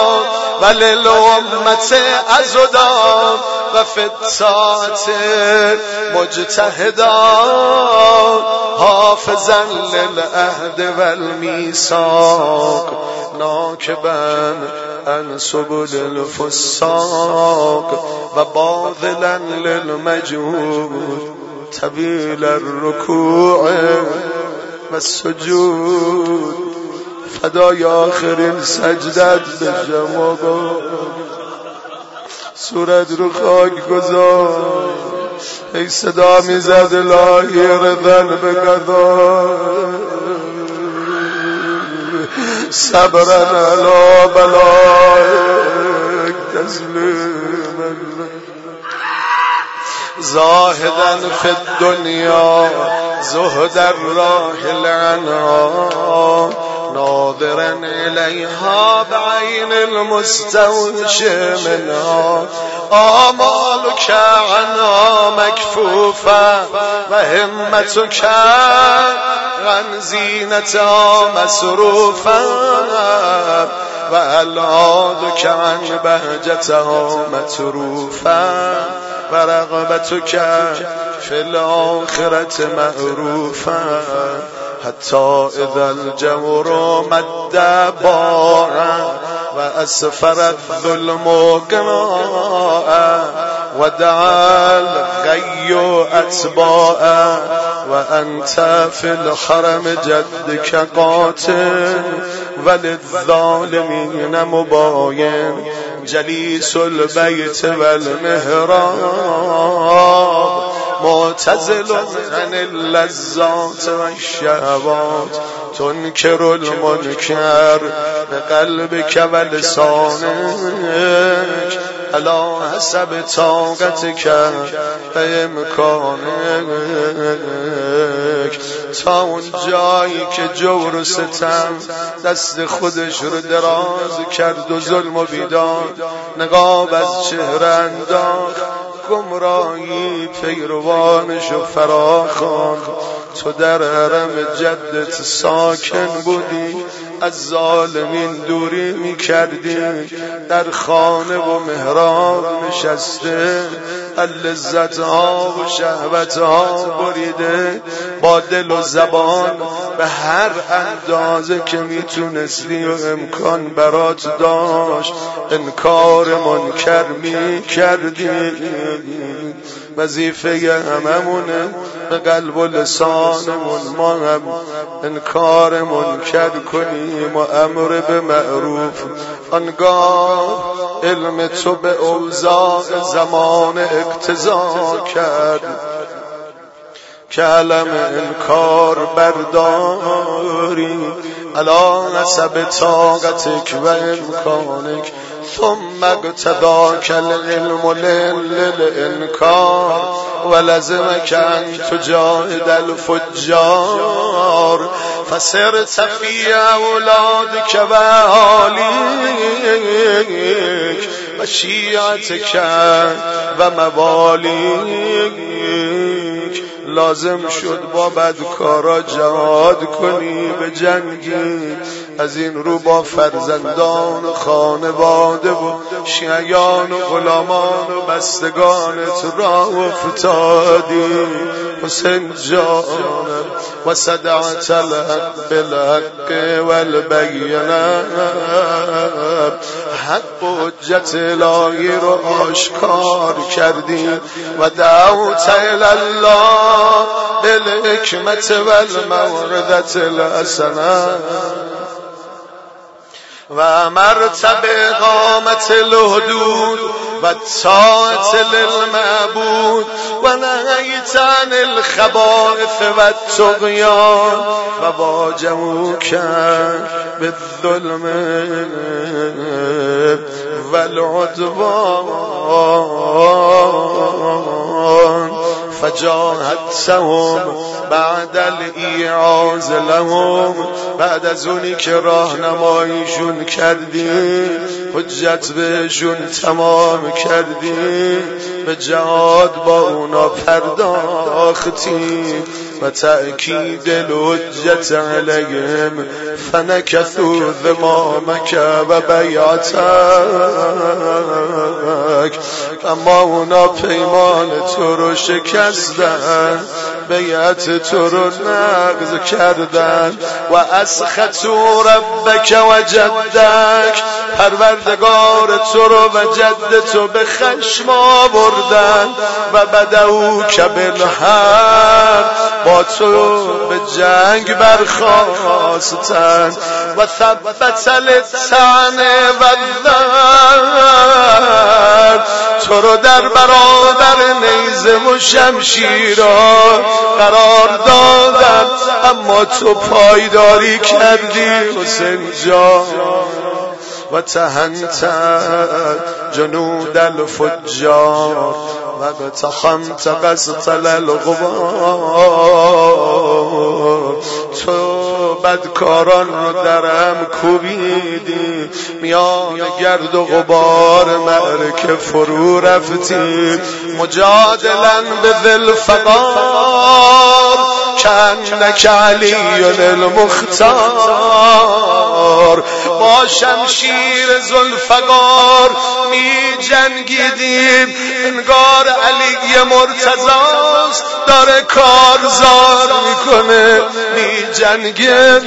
وللأمة أزدا وفي الطاعة مجتهدا حافظا للعهد والميثاق ناكبا عن سبل الفساق وباذلا للمجهود طويل الركوع والسجود فدای آخرین سجدت بشم صورت رو خاک گذار ای صدا میزد الهی رضن بقضا صبرن علی بلایک تسلیما زاهدا فی الدنیا زهد الراحل عنها ناظرا إليها بعين المستوجب منها آمالك عنها مكفوفة وهمتك عن زينتها مسروفة وألعادك عن بهجتها متروفة ورغبتك في الآخرة معروفة حتى إذا الجور مد باعا وأسفر الظلم قناعا ودعا الغي أتباعا وأنت في الحرم جدك قاتل وللظالمين مباين جليس البيت والمهراب معتزل عن اللذات والشهوات تنكر المنكر بقلبك ولسانك على حسب طاقتك بامکانک تا اون جایی که جور و ستم دست خودش رو دراز کرد و ظلم و بیداد نقاب از چهره انداخت گمراهی پیروانشو فراخوان تو در حرم جدت ساکن بودی از ظالمین دوری می کردی در خانه و محراب نشسته لذت ها و شهوت ها بریده با دل و زبان به هر اندازه که میتونستی و امکان برات داشت انکار منکر می کردی وظیفه هممونه به قلب و لسانمون ما هم انکار منکر کنیم و امر به معروف آنگاه علم تو به اوضاع زمان اقتضا کرد که علم انکار برداری علی حسب طاقتک و امکانک ثم اقتضاک العلم للانکار ولزمک ان تجاهد الفجار فصرت فی اولادک و اهالیک و شیعتک و موالیک لازم شد با بدکارا جهاد کنی به جنگی از این رو با فرزندان و خانواده و شیعیان و غلامان و بستگانت راه افتادی حسین جانم و صدعت الحق بالحق والبینه حق و حجت الهی رو آشکار کردی و دعوت الله بالحکمت والموعظة الحسنه و امرت باقامت الحدود و الطاعت للمعبود و نهیت عن الخبائث و الطغیان و واجهوک بالظلم و العدوان فجاهدتهم بعد الایعاز لهم بعد از اونی که راهنماییشون کردی حجت بهشون تمام کردیم، به جهاد با اونا پرداختیم و تأکید الحجت علیهم فنکثوا ذمامک و بیعتک. اما اونا پیمان تو رو شکستن، بیعت تو رو نقض کردن. و اسخطوا ربک و جدک، پروردگار تو رو و جد تو به خشم آوردن. و بدؤک بالحرب، با تو به جنگ برخاستن. و ثبت للطعن و الضرب، تو رو در برابر نیزه و شمشیرها قرار دادن، اما تو پایداری کردی حسین جان. و تهنت جنود الفجار و بتخمت قسطل الغبار، تو بدکاران رو درهم کوبیدی، میان گرد و غبار معرکه فرو رفتی. مجادلا به ذوالفقار کأنک علی المختار، با شمشیر ذوالفقار می جنگیدیم، انگار علی مرتضاست داره کارزار میکنه، می جنگید.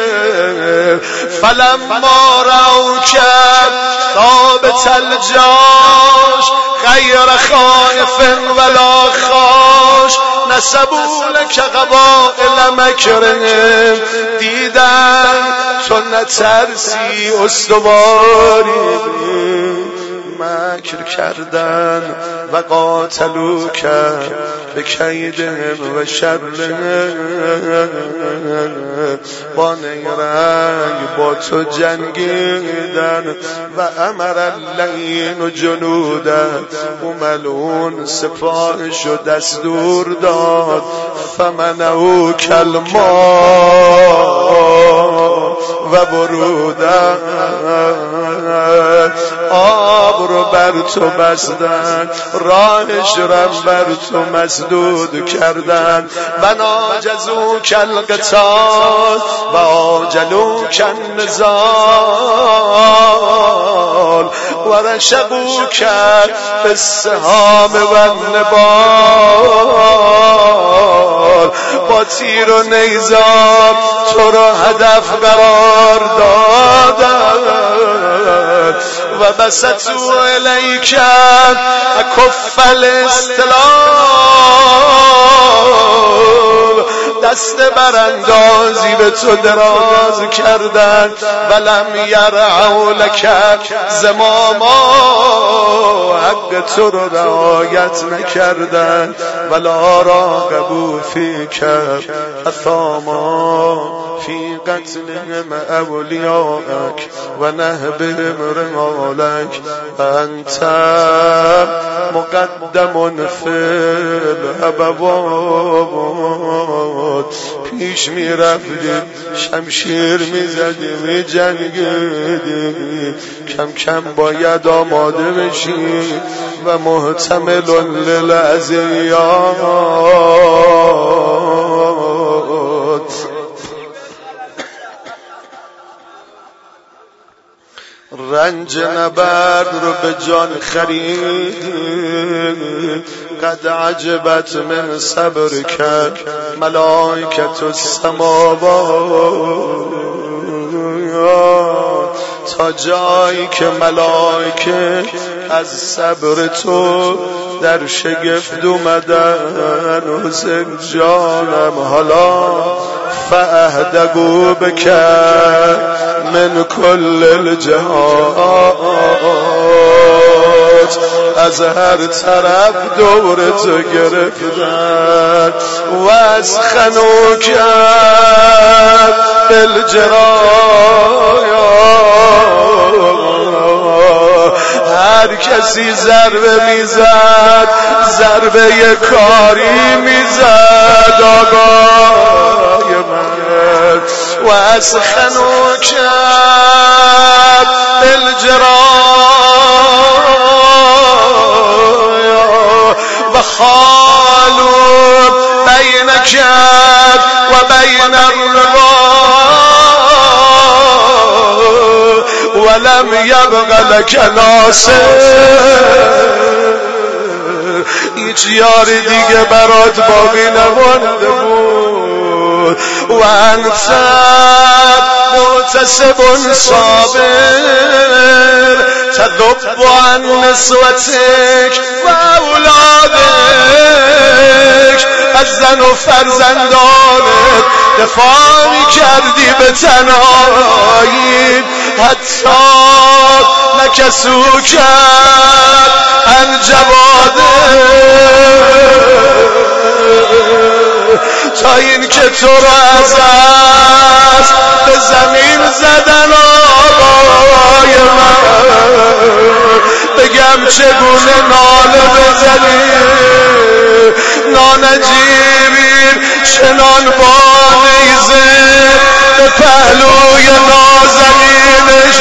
فلما رأوک ثابت الجاش غیر خائف ولا خاش، نسبوا لک قبائل مکرهم، دیدن تو نترسی استواری مکر کردن. و قاتلوک به کیدهم و شرهم، با نیرنگ با تو جنگیدن. و امر اللعین و جنوده، و ملعون سپاهش و دستور داد. فمنعوا کالماء و بروده، آب رو بر تو بستن، راهش رو بر تو مسدود کردن. و ناجزوا کالقتال و آجلوا کالنزال، و رشقوا بالسهام و النبال، با تیر و نیزار تو رو هدف قرار دادن. و بسطوا الیک اکف الاستلام، دست براندازی به تو دراز کردن. ولم یرعوا لک زماما، حق تو رو رعایت نکردن. ولا راقبوا فیک اثاما، فی قتلهم اولیاءک و نهبهم رمالک. انت مقدم فی الابواب، پیش می رفتی شمشیر می زدی می جنگیدی، کم کم باید آماده بشی و محتمل للعزیات. رنج نبرد رو به جان خرید، قد عجبت من صبر کرد ملائکت السماوات، تا جایی که ملائکه از صبر تو در شگفت اومدن. حسین جانم حالا فاهدگو بک من کل الجهات، از هر طرف دور تو گرفتن. و از خنو کرد بالجرایا، هر کسی ضربه میزد ضربه کاری میزد آقای من. و از خنو کرد بالجرایا، بين الرضا ولم يبق لك ناصر. هیچ یار دیگه برات باقی نمانده بود. و انت محتسب صابر تذب عن نسوتك و اولادك. از زن و فرزندانت دفاع می‌کردی به تنهایی، حتی نکسوک عن جوادک، تا این که تو را از دست به زمین زدن آقای من. بگم چگونه ناله بزنی نانجیبین چنان با نیزه به پهلوی نازنینش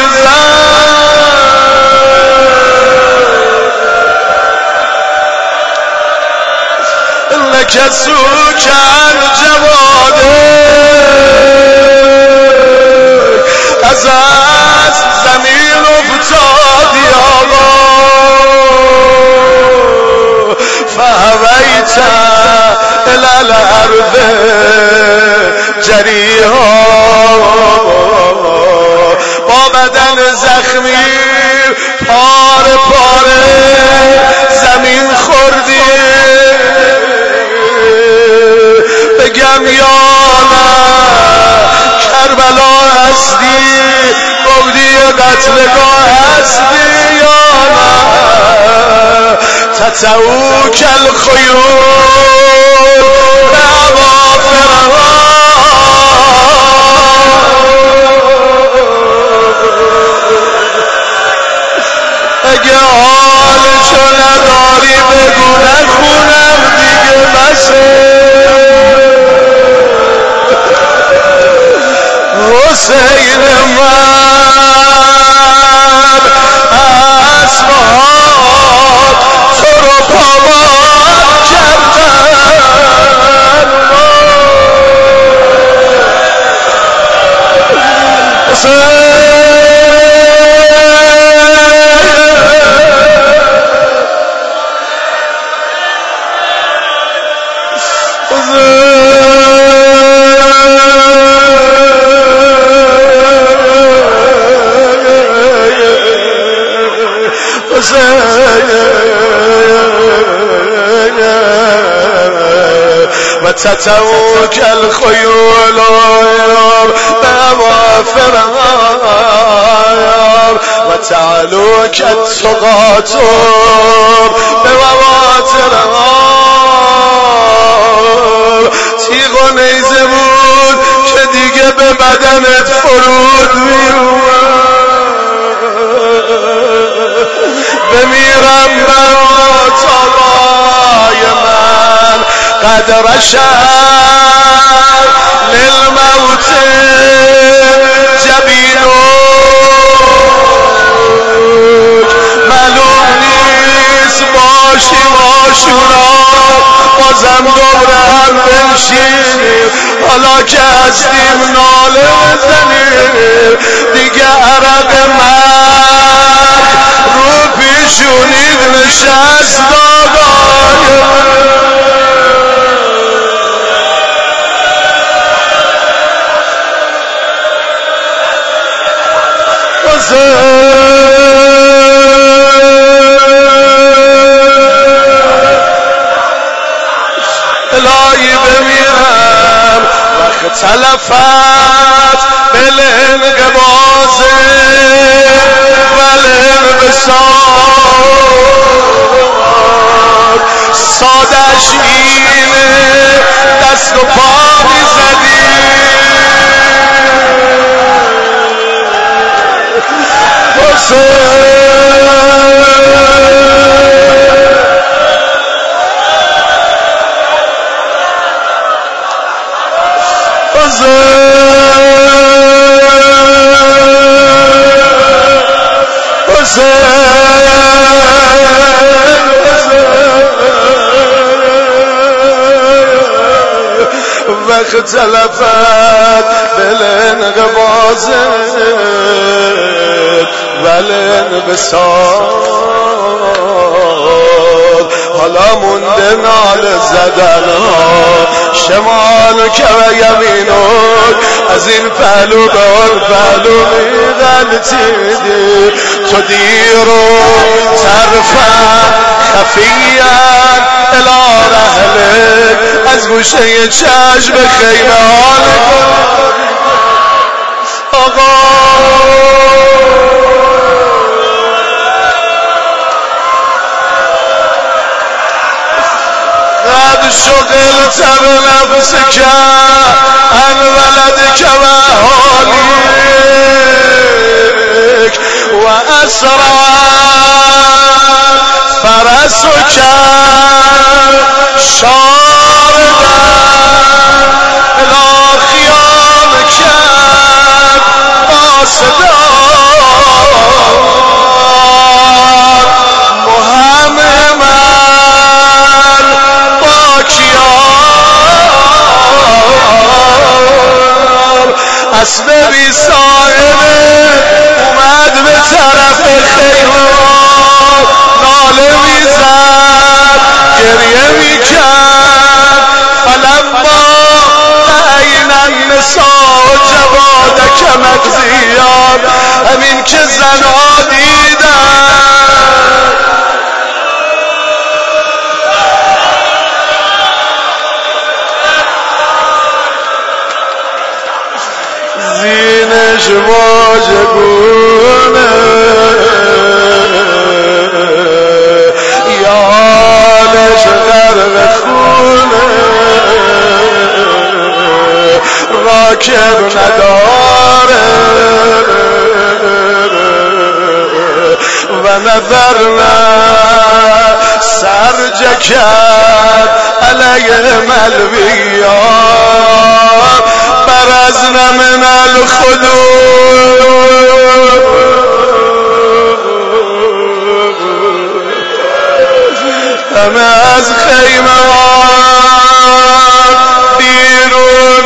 زد. لکسوک عن جوادک، از زمین افتادی آقا. فهویت الی الارض جریحا، با بدن زخمی پاره پاره زمین خوردی. بگم یا نه کربلا هستی، گفتی قتلگاه هستی یا نه تتعوک الخیول بوافرها. اگه حالشو نداری بگو نخونم دیگه بسه. حسین من اصحاب تو رو پامال کردن. و تتعوک الخیول بوافرها و تعلوک التقاط بواترها. تیغ و نیزه بود که دیگه به بدنت فرود میومد. بمیرم برات آقای من، قد رشد للموت جبینک. معلوم نیست باشی ماشونا بازم دوباره هم بنشینیم، حالا که هستیم ناله بزنیم. دیگه عرق مرگ رو پیشونید نشست آقای الهی بمیرم. وقت تلفت بالانقباض والانبساط، سادش اینه دست و پا میزدی. اختلفت بالانقباض والانبساط حالا مونده نال زدن ها شمال که و یمینون از این پهلو به اون پهلو میغلطیدی تو دیرو طرفا خفیان الی رحلک از گوشه چشم خیمه حال آقا قد شغلت بنفسك عن ولدك وأهاليك وأسرى فرسك شاردا إلى خيامك قاصدا اسلبی صاحبه اومد به طرف خیمه ناله میزد گریه میکرد فلما عین النساء جوادک مغزیان همین که زنها دیدن زینش واژگونه یالش غرق خونه راکب نداره و نظرنا سرجکت علیه ملویان برزنا من الخدود همه از خیمه بیرون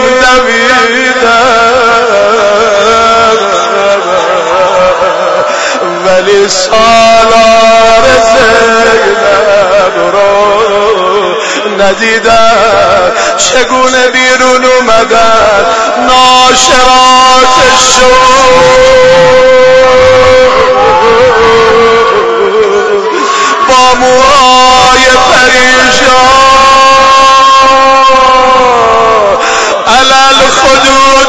دویدن ولی سالار زینب رو ندیدن چگونه بیرون اومدن ناشرات با موهای پریشان علل خدود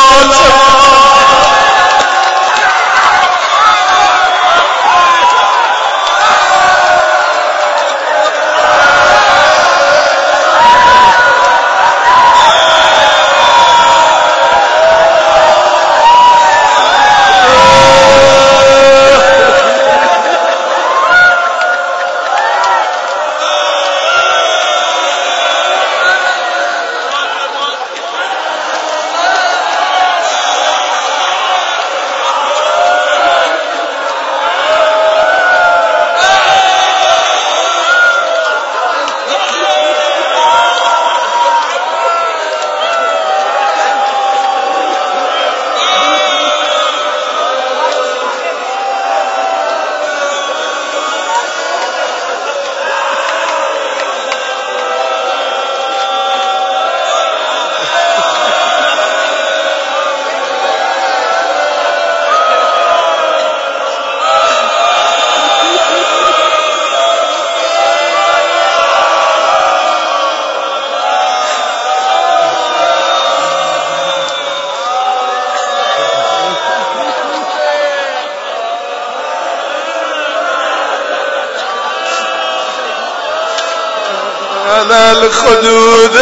الخدود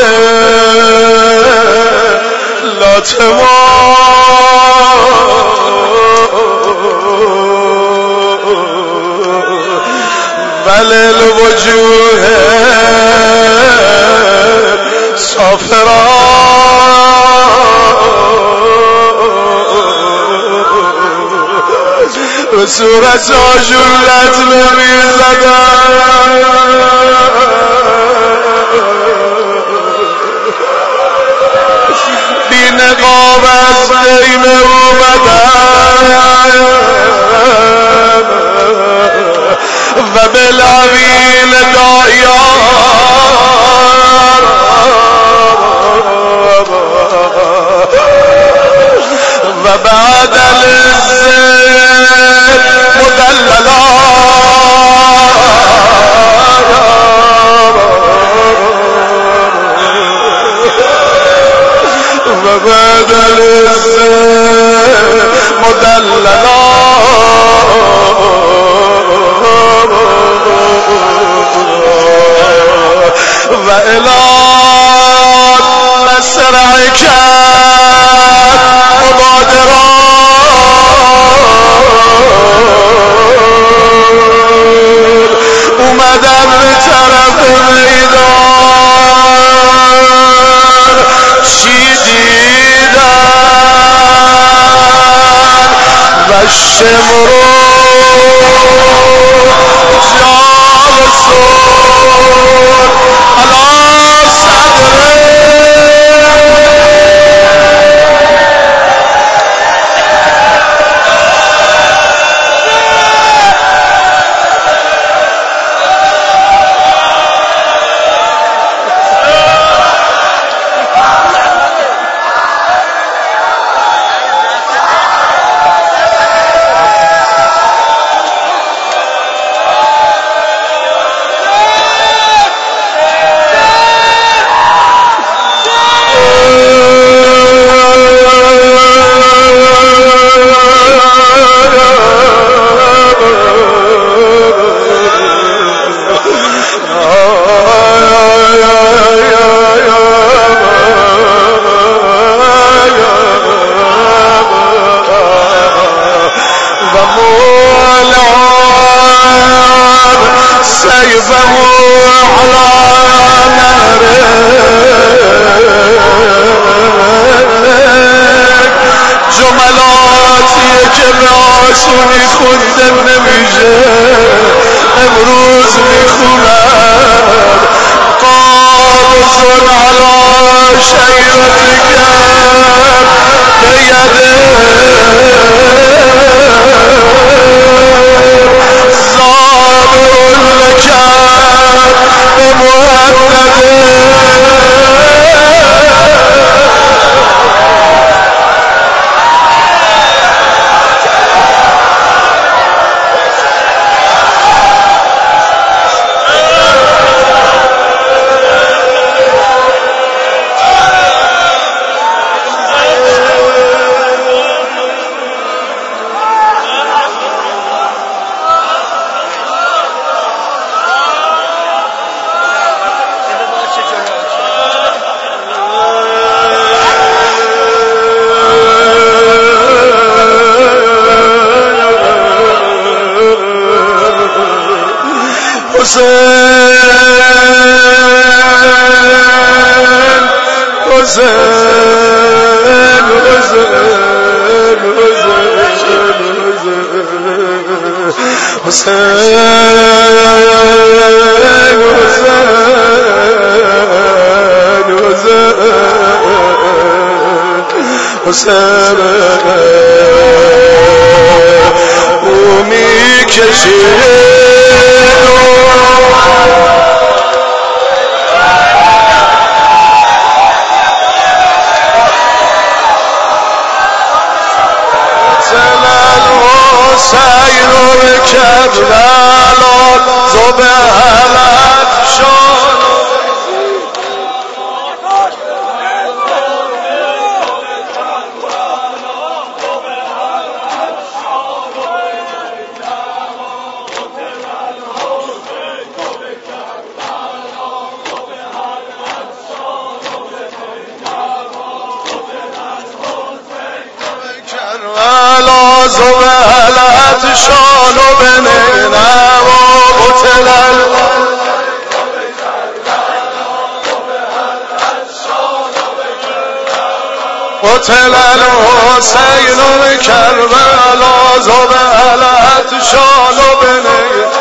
لا بل الوجوه صافرا به صورت آجولت نمیزدن نقاب از بین اومدن و بالعویل دایار و بعد الزد مدللا و بعد الزد مدللا و الان مسرع کرد مبادران اومدن به طرف میدان چی دیدن و شمرو جالسون علا صدره رسولی خوندن نمیشه امروز میخونن قابض علی شیرتک بیده زابر لکن به مهدده حسین او میکشید حسین و کربلا زبهلت شد کربلا زبهلت شان و بنینم و قتل الحسین بکربلا زبهلت شان و بنینم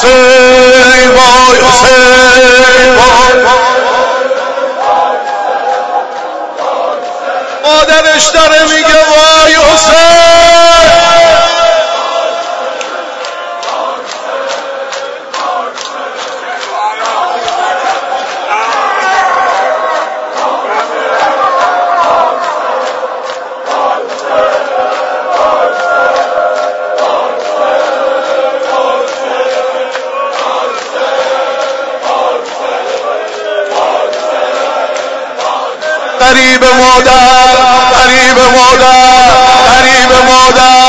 حسین وای حسین وای مادرش داره میگه وای حسین قریب مادر قریب مادر قریب مادر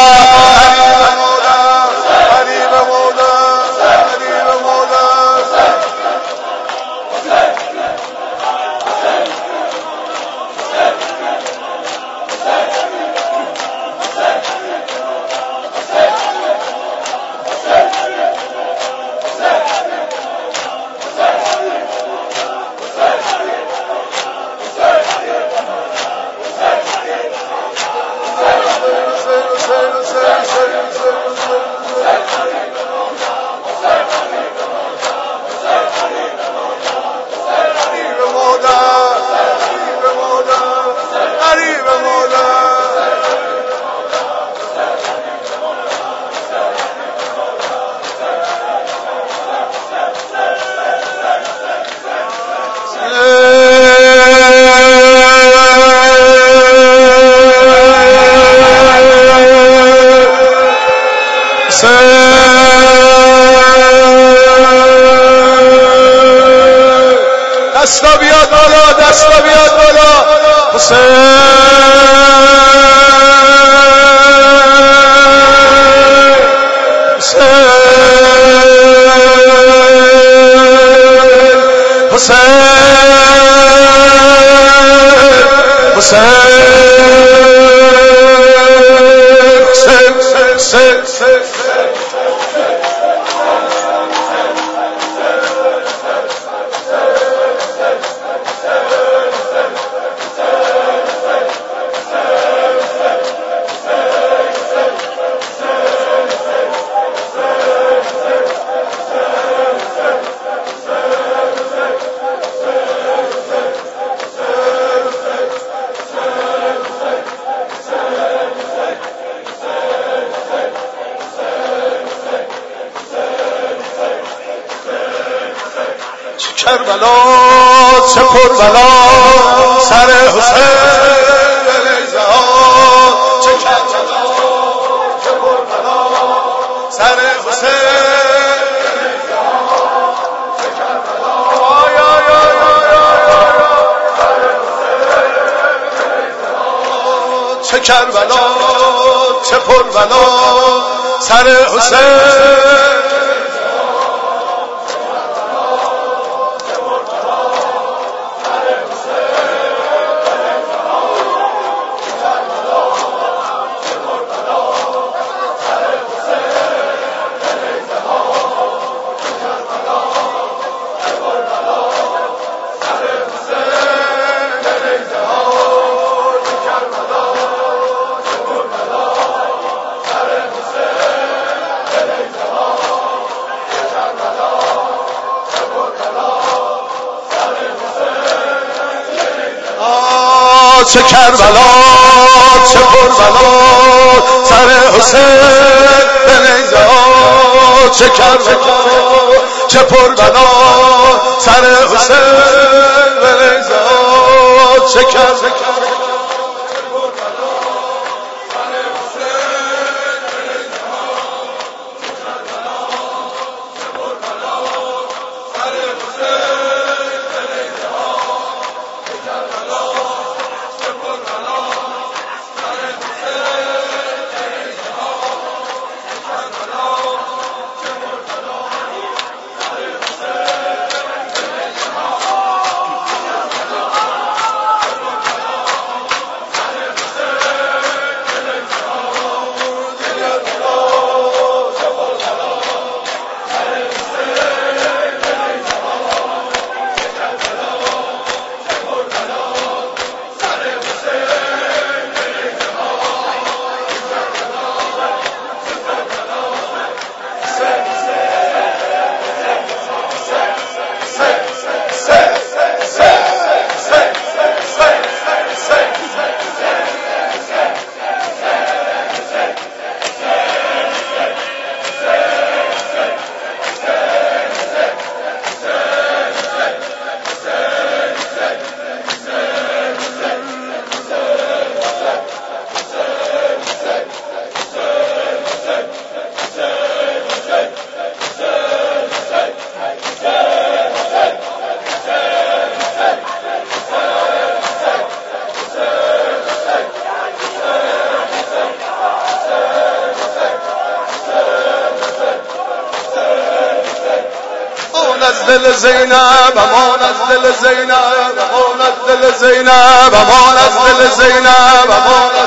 دستا بیاد بالا دستا بیاد بالا کربلا چه پربلا سر حسین زهاد چه کربلا چه پربلا سر حسین زهاد چه کربلا یا یا چه کربلا چه پربلا سر حسین چه کربلا چه پربلا سر حسین به نیزه ها چه کربلا چه پربلا سر حسین به نیزه ها چه کربلا از دل زینب، امان از دل زینب، امان از دل زینب، امان از دل زینب، امان از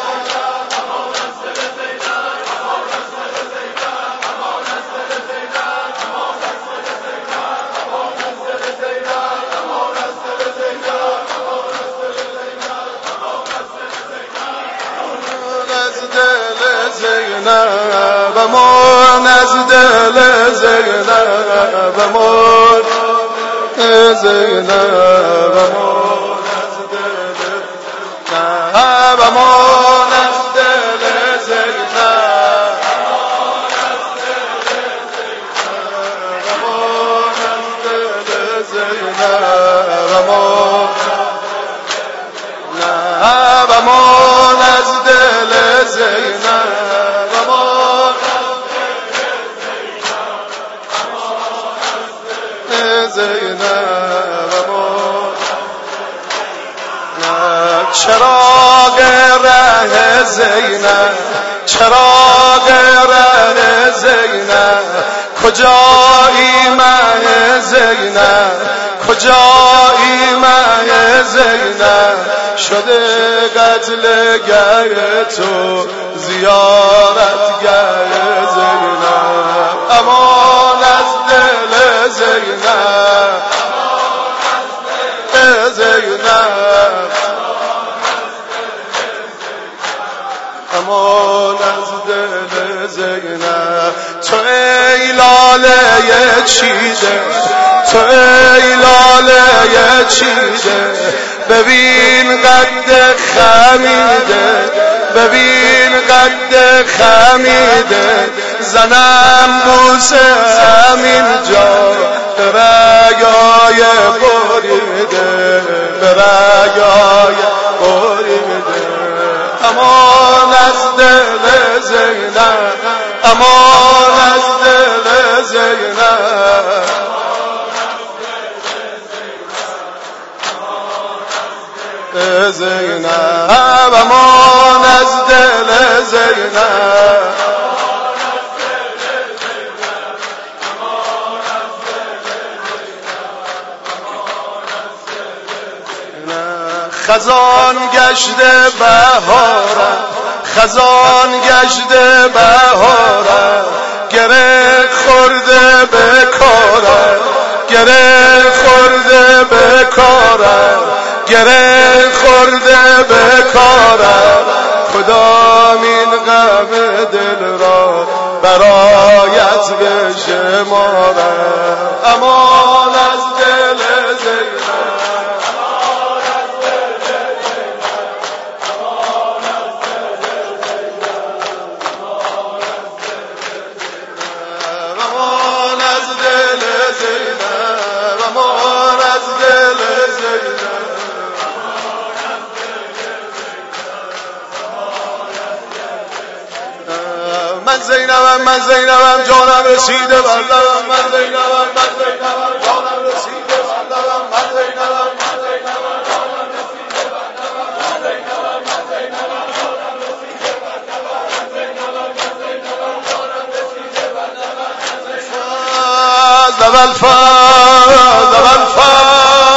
زینب، امان از دل زینب، امان زینب، امان از دل زینب، امان از دل زینب، امان از دل زینب، امان از دل زینب. چراغ ره زینب، چراغ ره زینب، کجایی مه زینب، کجایی مه زینب، شده قتلگر تو زیارتگر زینب، امان از دل زینب، زینب، امان از دل زینب. تو ای لاله چیده، تو ای لاله چیده، ببین قد خمیده، ببین قد خمیده، زنم بوسه همین جا به رگای بریده، به رگای بریده، امان از دل زینب، امان از دل زینب، زینب، امان از دل زینب. خزان گشته بهارم، خزان گشته بهارم، گره خورده به کارم، گره خورده به کارم، گره خورده به کارم، کدام این غم دل را برایت بشمارم، امان از دل زینب، من زینبم، من زینبم، جانم رسیده بر لبم، من زینبم، من زینبم، جانم رسیده بر لبم، من زینبم، من زینبم، جانم رسیده بر لبم، من زینبم، من زینبم، جانم رسیده بر لبم، من زینبم، من زینبم، جانم رسیده بر لبم، من زینبم.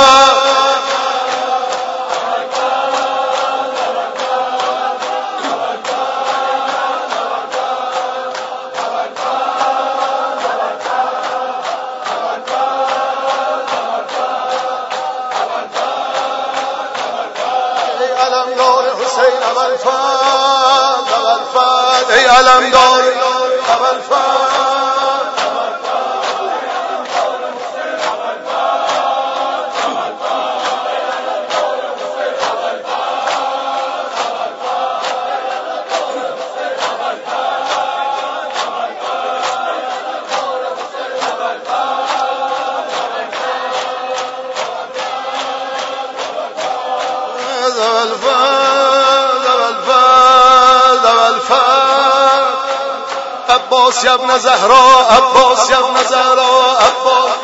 حسین ابوالفضل، ابوالفضل، ای علمدار ابوالفضل، عباس یا ابن زهرا، عباس یا ابن زهرا، عباس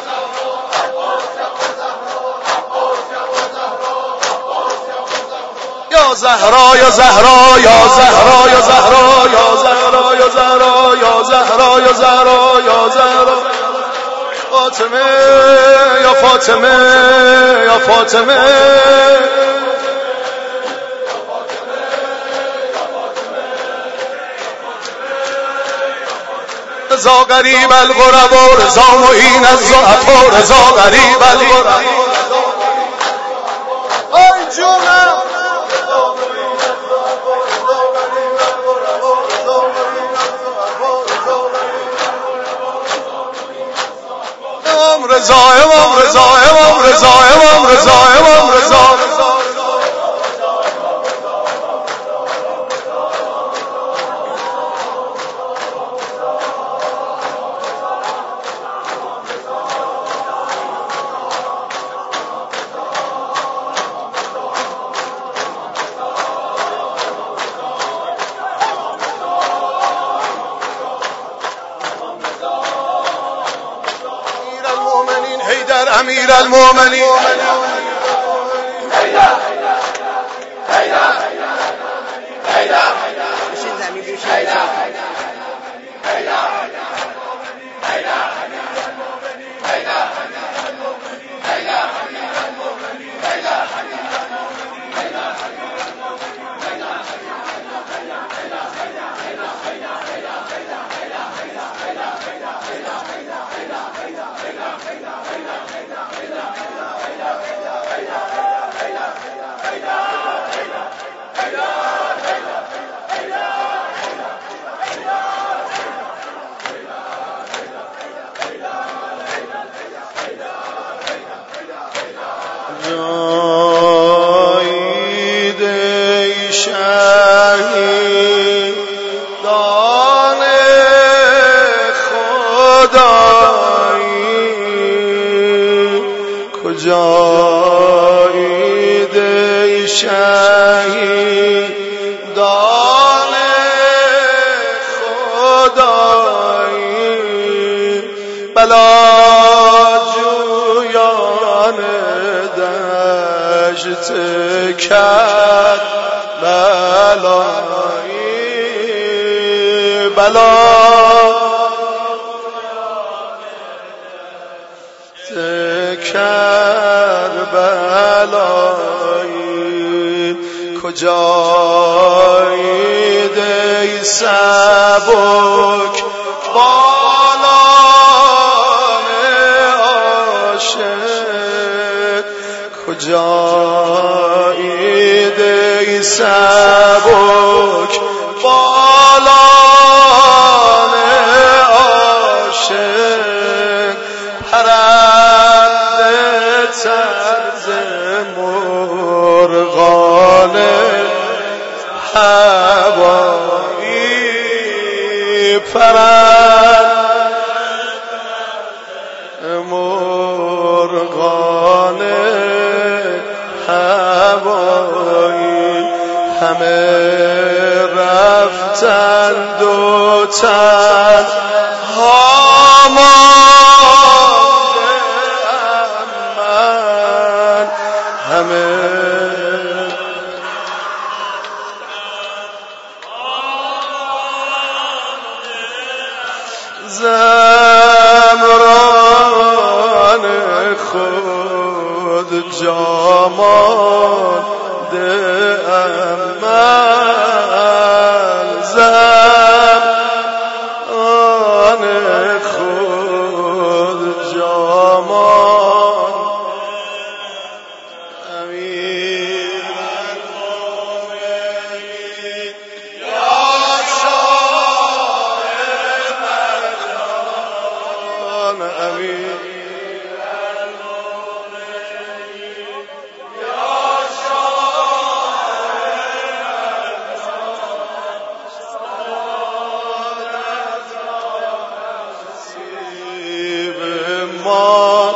یا زهرا، یا زهرا، یا زهرا، یا زهرا، یا زهرا، یا زهرا، یا زهرا، یا زهرا، یا زهرا، یا فاطمه یا فاطمه یا فاطمه رضا غریب الغربا رضا معین الضعفا رضا غریب الغربا آی جونم امام رضا امام رضا امام رضا امام رضا امام رضا امیر المؤمنین کجایید ای شهیدان خدایی بلاجویان دشت کربلایی کربلایی کجایید ای سبک بالان عاشق کجایید ای سبک بالان عاشق پرنده طرز مرغان هوایی پرنده مرغان هوایی همه رفتند و تنها زمران خود جامانده من زمران خود جامان امیر المؤمنین یا امیر ما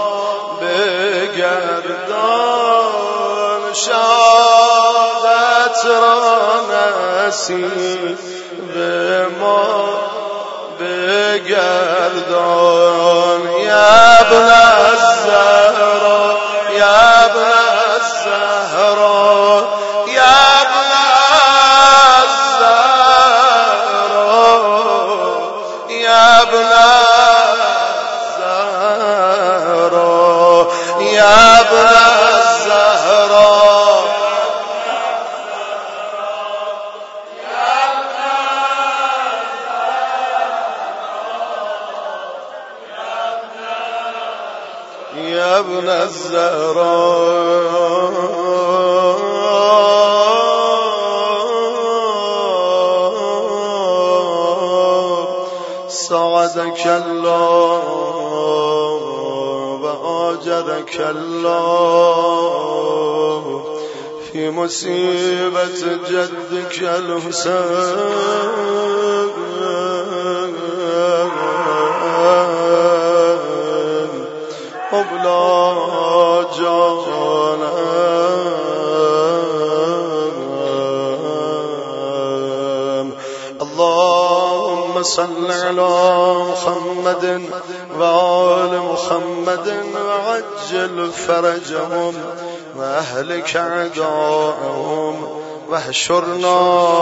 بگردان شهادت را نصیب ما بگردان یا ابن الزهرا یا ابن الزهرا یا ابن الزهرا یا ابن الزهرا يا ابن الزهراء ساعدك الله وآجرك الله في مصيبة جدك الحسين أبلا جانا اللهم صل على محمد وآل محمد وعجل فرجهم وأهلك أعداءهم واحشرنا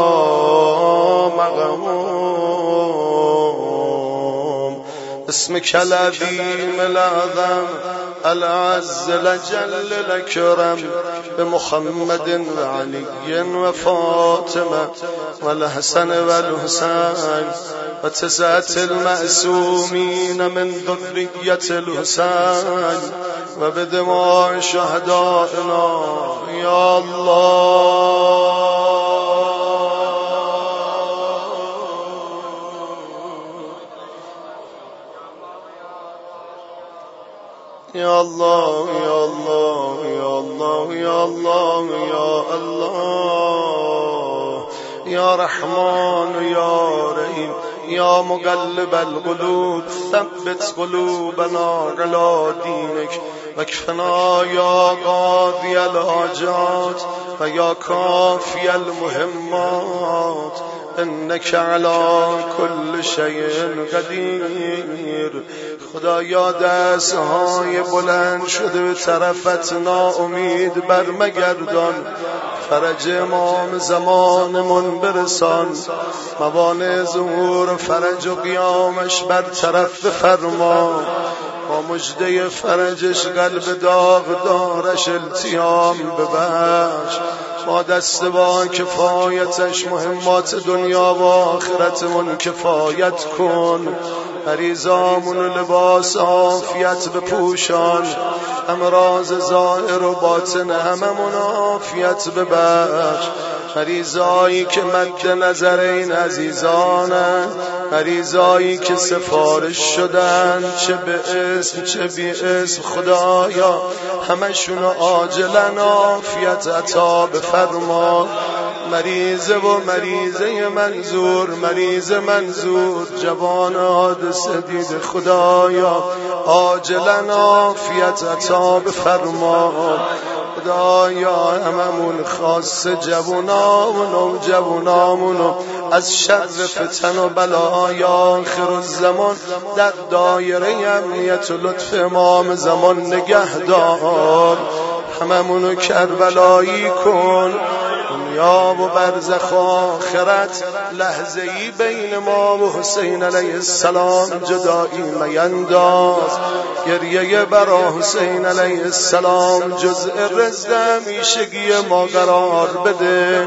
معهم اسمك العظيم الأعظم العز الأجل الأكرم بمحمد وعلي وفاطمة والحسن والحسين وتسعة المأسومين من ذرية الحسين وبدماء شهدائنا يا الله يا الله يا الله يا الله يا الله يا الله يا رحمن يا رحيم يا مقلب القلوب ثبت قلوبنا على دينك واكفنا يا قاضي الحاجات ويا كافي المهمات إنك على كل شيء قدیر. خدایا دستهای بلند شده به طرفت ناامید برمگردان، فرج امام زمانمون برسان، موانع ظهور فرج و قیامش برطرف بفرما، با مژده فرجش قلب داغ دارش التیام ببخش، با دست با کفایتش مهمات دنیا و آخرتمون کفایت کن، مریضامون لباس عافیت بپوشان، امراض ظاهر و باطن هممون عافیت ببخش، مریضایی که مد نظر این عزیزانن، مریضایی که سفارش شدن چه به اسم چه بی اسم، خدایا همشون عاجلا عافیت عطا بفرما، مریضه و مریضه منظور، مریض منظور جوان حادثه دید، خدایا عاجلا عافیت عطا بفرما، خدایا هممون خاص جوانامون و جوانامون از شر فتن و بلای آخر الزمان در دایره امنیت و لطف امام زمان نگه دار، هممونو کربلایی کن، دنیا و برزخ آخرت لحظه‌ای بین ما و حسین علیه السلام جدایی مینداز، گریه برا حسین علیه السلام جزء رزق همیشگی ما قرار بده،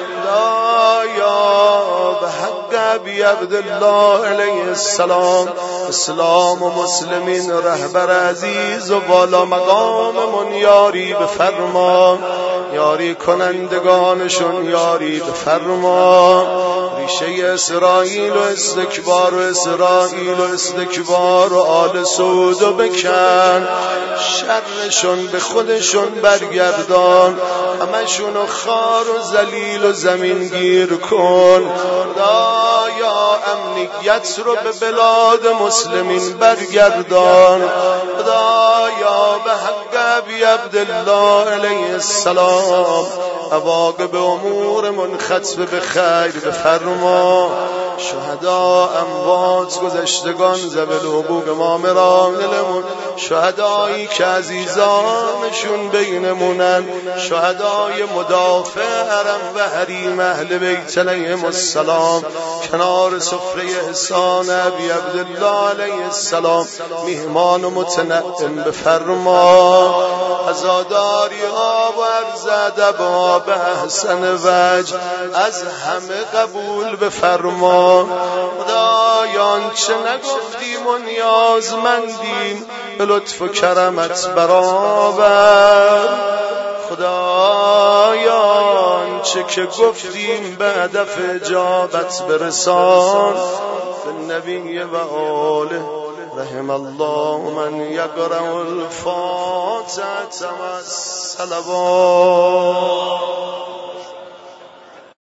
خدایا به حق ابی عبدالله علیه السلام اسلام و مسلمین رهبر عزیز و بالا مقاممون یاری بفرما، یاری کنندگانشون یاری بفرما، ریشه اسرائیل و استکبار و اسرائیل و استکبار و آل سعود و بکن، شرشون به خودشون برگردان، همشونو خار و ذلیل و زمین گیر کن، خدایا امنیت رو به بلاد مسلمین برگردان، خدایا به حق ابی عبدالله علیه السلام عواقب امورمون ختم به خیر بفرما، شهدا اموات گذشتگان ذوی الحقوق مامران دلمون، شهدایی که عزیزانشون بینمونن، شهدای مدافع حرم و حریم اهل بیت علیهم السلام کنار سفره احسان ابی عبدالله علیه السلام میهمان و متنعم بفرما، عزاداری ها و عرض ادب ها به احسن وجه از همه قبول بفرما، خدایان آنچه نگفتیم و نیازمندیم به لطف و کرمت برآور. خدایا آنچه که گفتیم به هدف اجابت برسان. به نبی و آله رحم الله من یقرأ الفاتحة و الصلوات.